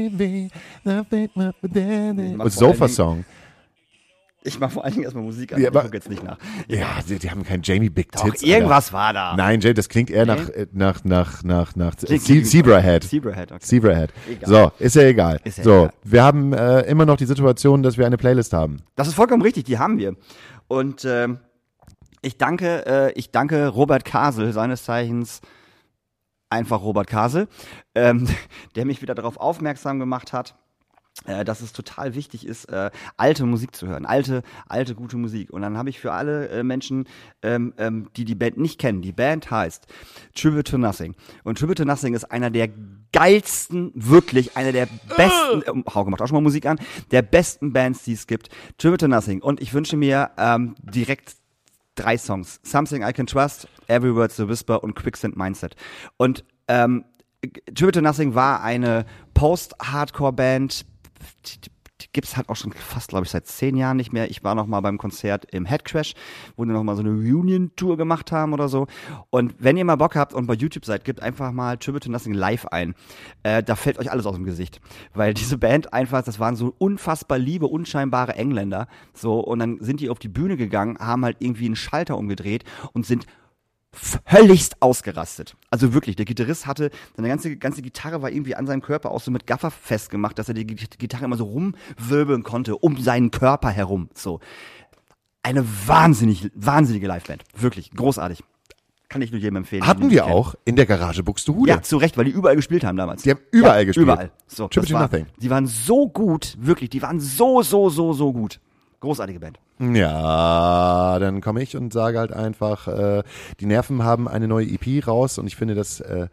Speaker 2: Und Sofa-Song.
Speaker 3: Ich mach vor allen Dingen erstmal Musik an,
Speaker 2: ja,
Speaker 3: ich guck jetzt nicht nach.
Speaker 2: Ja, die, die haben keinen Jamie Big
Speaker 3: Doch,
Speaker 2: Tits.
Speaker 3: irgendwas
Speaker 2: Alter.
Speaker 3: war da.
Speaker 2: Nein, Jay, das klingt eher nach,
Speaker 3: Okay.
Speaker 2: nach, nach, nach, nach,
Speaker 3: Klingt-
Speaker 2: Ze- Zebrahead.
Speaker 3: Zebrahead, okay.
Speaker 2: Zebrahead.
Speaker 3: Egal.
Speaker 2: So, ist ja egal.
Speaker 3: Ist ja
Speaker 2: so,
Speaker 3: egal.
Speaker 2: wir haben äh, immer noch die Situation, dass wir eine Playlist haben.
Speaker 3: Das ist vollkommen richtig, die haben wir. Und ähm, ich danke, äh, ich danke Robert Kasel, seines Zeichens einfach Robert Kasel, ähm, der mich wieder darauf aufmerksam gemacht hat, äh, dass es total wichtig ist, äh, alte Musik zu hören, alte, alte, gute Musik. Und dann habe ich für alle äh, Menschen, ähm, ähm, die die Band nicht kennen, die Band heißt Tribute to Nothing. Und Tribute to Nothing ist einer der geilsten, wirklich einer der besten, äh, Hauke macht auch schon mal Musik an, der besten Bands, die es gibt. Tribute to Nothing. Und ich wünsche mir ähm, direkt drei Songs. Something I Can Trust, Every Word's a Whisper und Quicksand Mindset. Und ähm, Tribute to Nothing war eine Post-Hardcore-Band, die, die, die gibt's halt auch schon fast, glaube ich, seit zehn Jahren nicht mehr. Ich war noch mal beim Konzert im Headcrash, wo die noch mal so eine Reunion-Tour gemacht haben oder so. Und wenn ihr mal Bock habt und bei YouTube seid, gebt einfach mal Tribute to Nothing live ein. Äh, da fällt euch alles aus dem Gesicht. Weil diese Band einfach, das waren so unfassbar liebe, unscheinbare Engländer. So, und dann sind die auf die Bühne gegangen, haben halt irgendwie einen Schalter umgedreht und sind völligst ausgerastet. Also wirklich, der Gitarrist hatte, seine ganze, ganze Gitarre war irgendwie an seinem Körper auch so mit Gaffer festgemacht, dass er die Gitarre immer so rumwirbeln konnte, um seinen Körper herum. So. Eine wahnsinnig, wahnsinnige Liveband. Wirklich, großartig. Kann ich nur jedem empfehlen.
Speaker 2: Hatten wir auch in der Garage Buxtehude.
Speaker 3: Ja, zu Recht, weil die überall gespielt haben damals.
Speaker 2: Die haben überall
Speaker 3: ja,
Speaker 2: gespielt.
Speaker 3: Überall. So,
Speaker 2: Tribute to
Speaker 3: war,
Speaker 2: Nothing.
Speaker 3: Die waren so gut, wirklich, die waren so, so, so, so gut. Großartige Band.
Speaker 2: Ja, dann komme ich und sage halt einfach, äh, die Nerven haben eine neue E P raus und ich finde das, äh,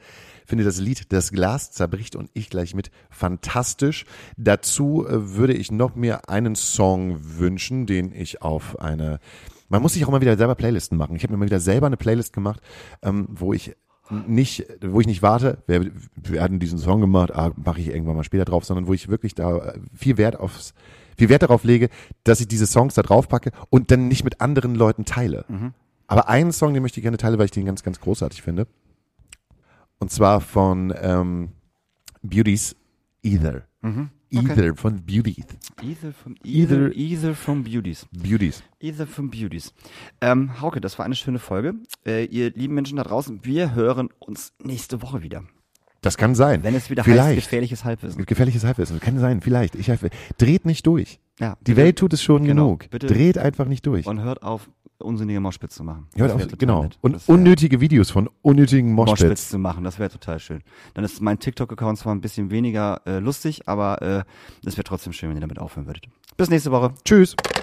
Speaker 2: finde das Lied Das Glas zerbricht und ich gleich mit fantastisch. Dazu äh, würde ich noch mir einen Song wünschen, den ich auf eine, man muss sich auch mal wieder selber Playlisten machen. Ich habe mir mal wieder selber eine Playlist gemacht, ähm, wo ich nicht, wo ich nicht warte, wir, wir hatten diesen Song gemacht, ah, mache ich irgendwann mal später drauf, sondern wo ich wirklich da viel Wert aufs, viel Wert darauf lege, dass ich diese Songs da drauf packe und dann nicht mit anderen Leuten teile. Mhm. Aber einen Song, den möchte ich gerne teilen, weil ich den ganz, ganz großartig finde. Und zwar von ähm, Beauties Either. Mhm.
Speaker 3: Okay.
Speaker 2: Either von Beauties.
Speaker 3: Either from, either, either from Beauties.
Speaker 2: Beauties.
Speaker 3: Either from Beauties. Ähm, Hauke, das war eine schöne Folge. Äh, ihr lieben Menschen da draußen, wir hören uns nächste Woche wieder.
Speaker 2: Das kann sein.
Speaker 3: Wenn es wieder
Speaker 2: vielleicht.
Speaker 3: heißt, gefährliches Halbwissen.
Speaker 2: Gefährliches Halbwissen. Kann sein, vielleicht. Ich, dreht nicht durch.
Speaker 3: Ja,
Speaker 2: die Welt tut es schon
Speaker 3: genau,
Speaker 2: genug.
Speaker 3: Bitte.
Speaker 2: Dreht einfach nicht durch.
Speaker 3: Und hört auf, unsinnige Moshpits zu machen.
Speaker 2: Hört auf, genau. Nett. Und unnötige Videos von unnötigen Moshpits.
Speaker 3: Moshpits zu machen, das wäre total schön. Dann ist mein TikTok-Account zwar ein bisschen weniger äh, lustig, aber es äh, wäre trotzdem schön, wenn ihr damit aufhören würdet. Bis nächste Woche.
Speaker 2: Tschüss.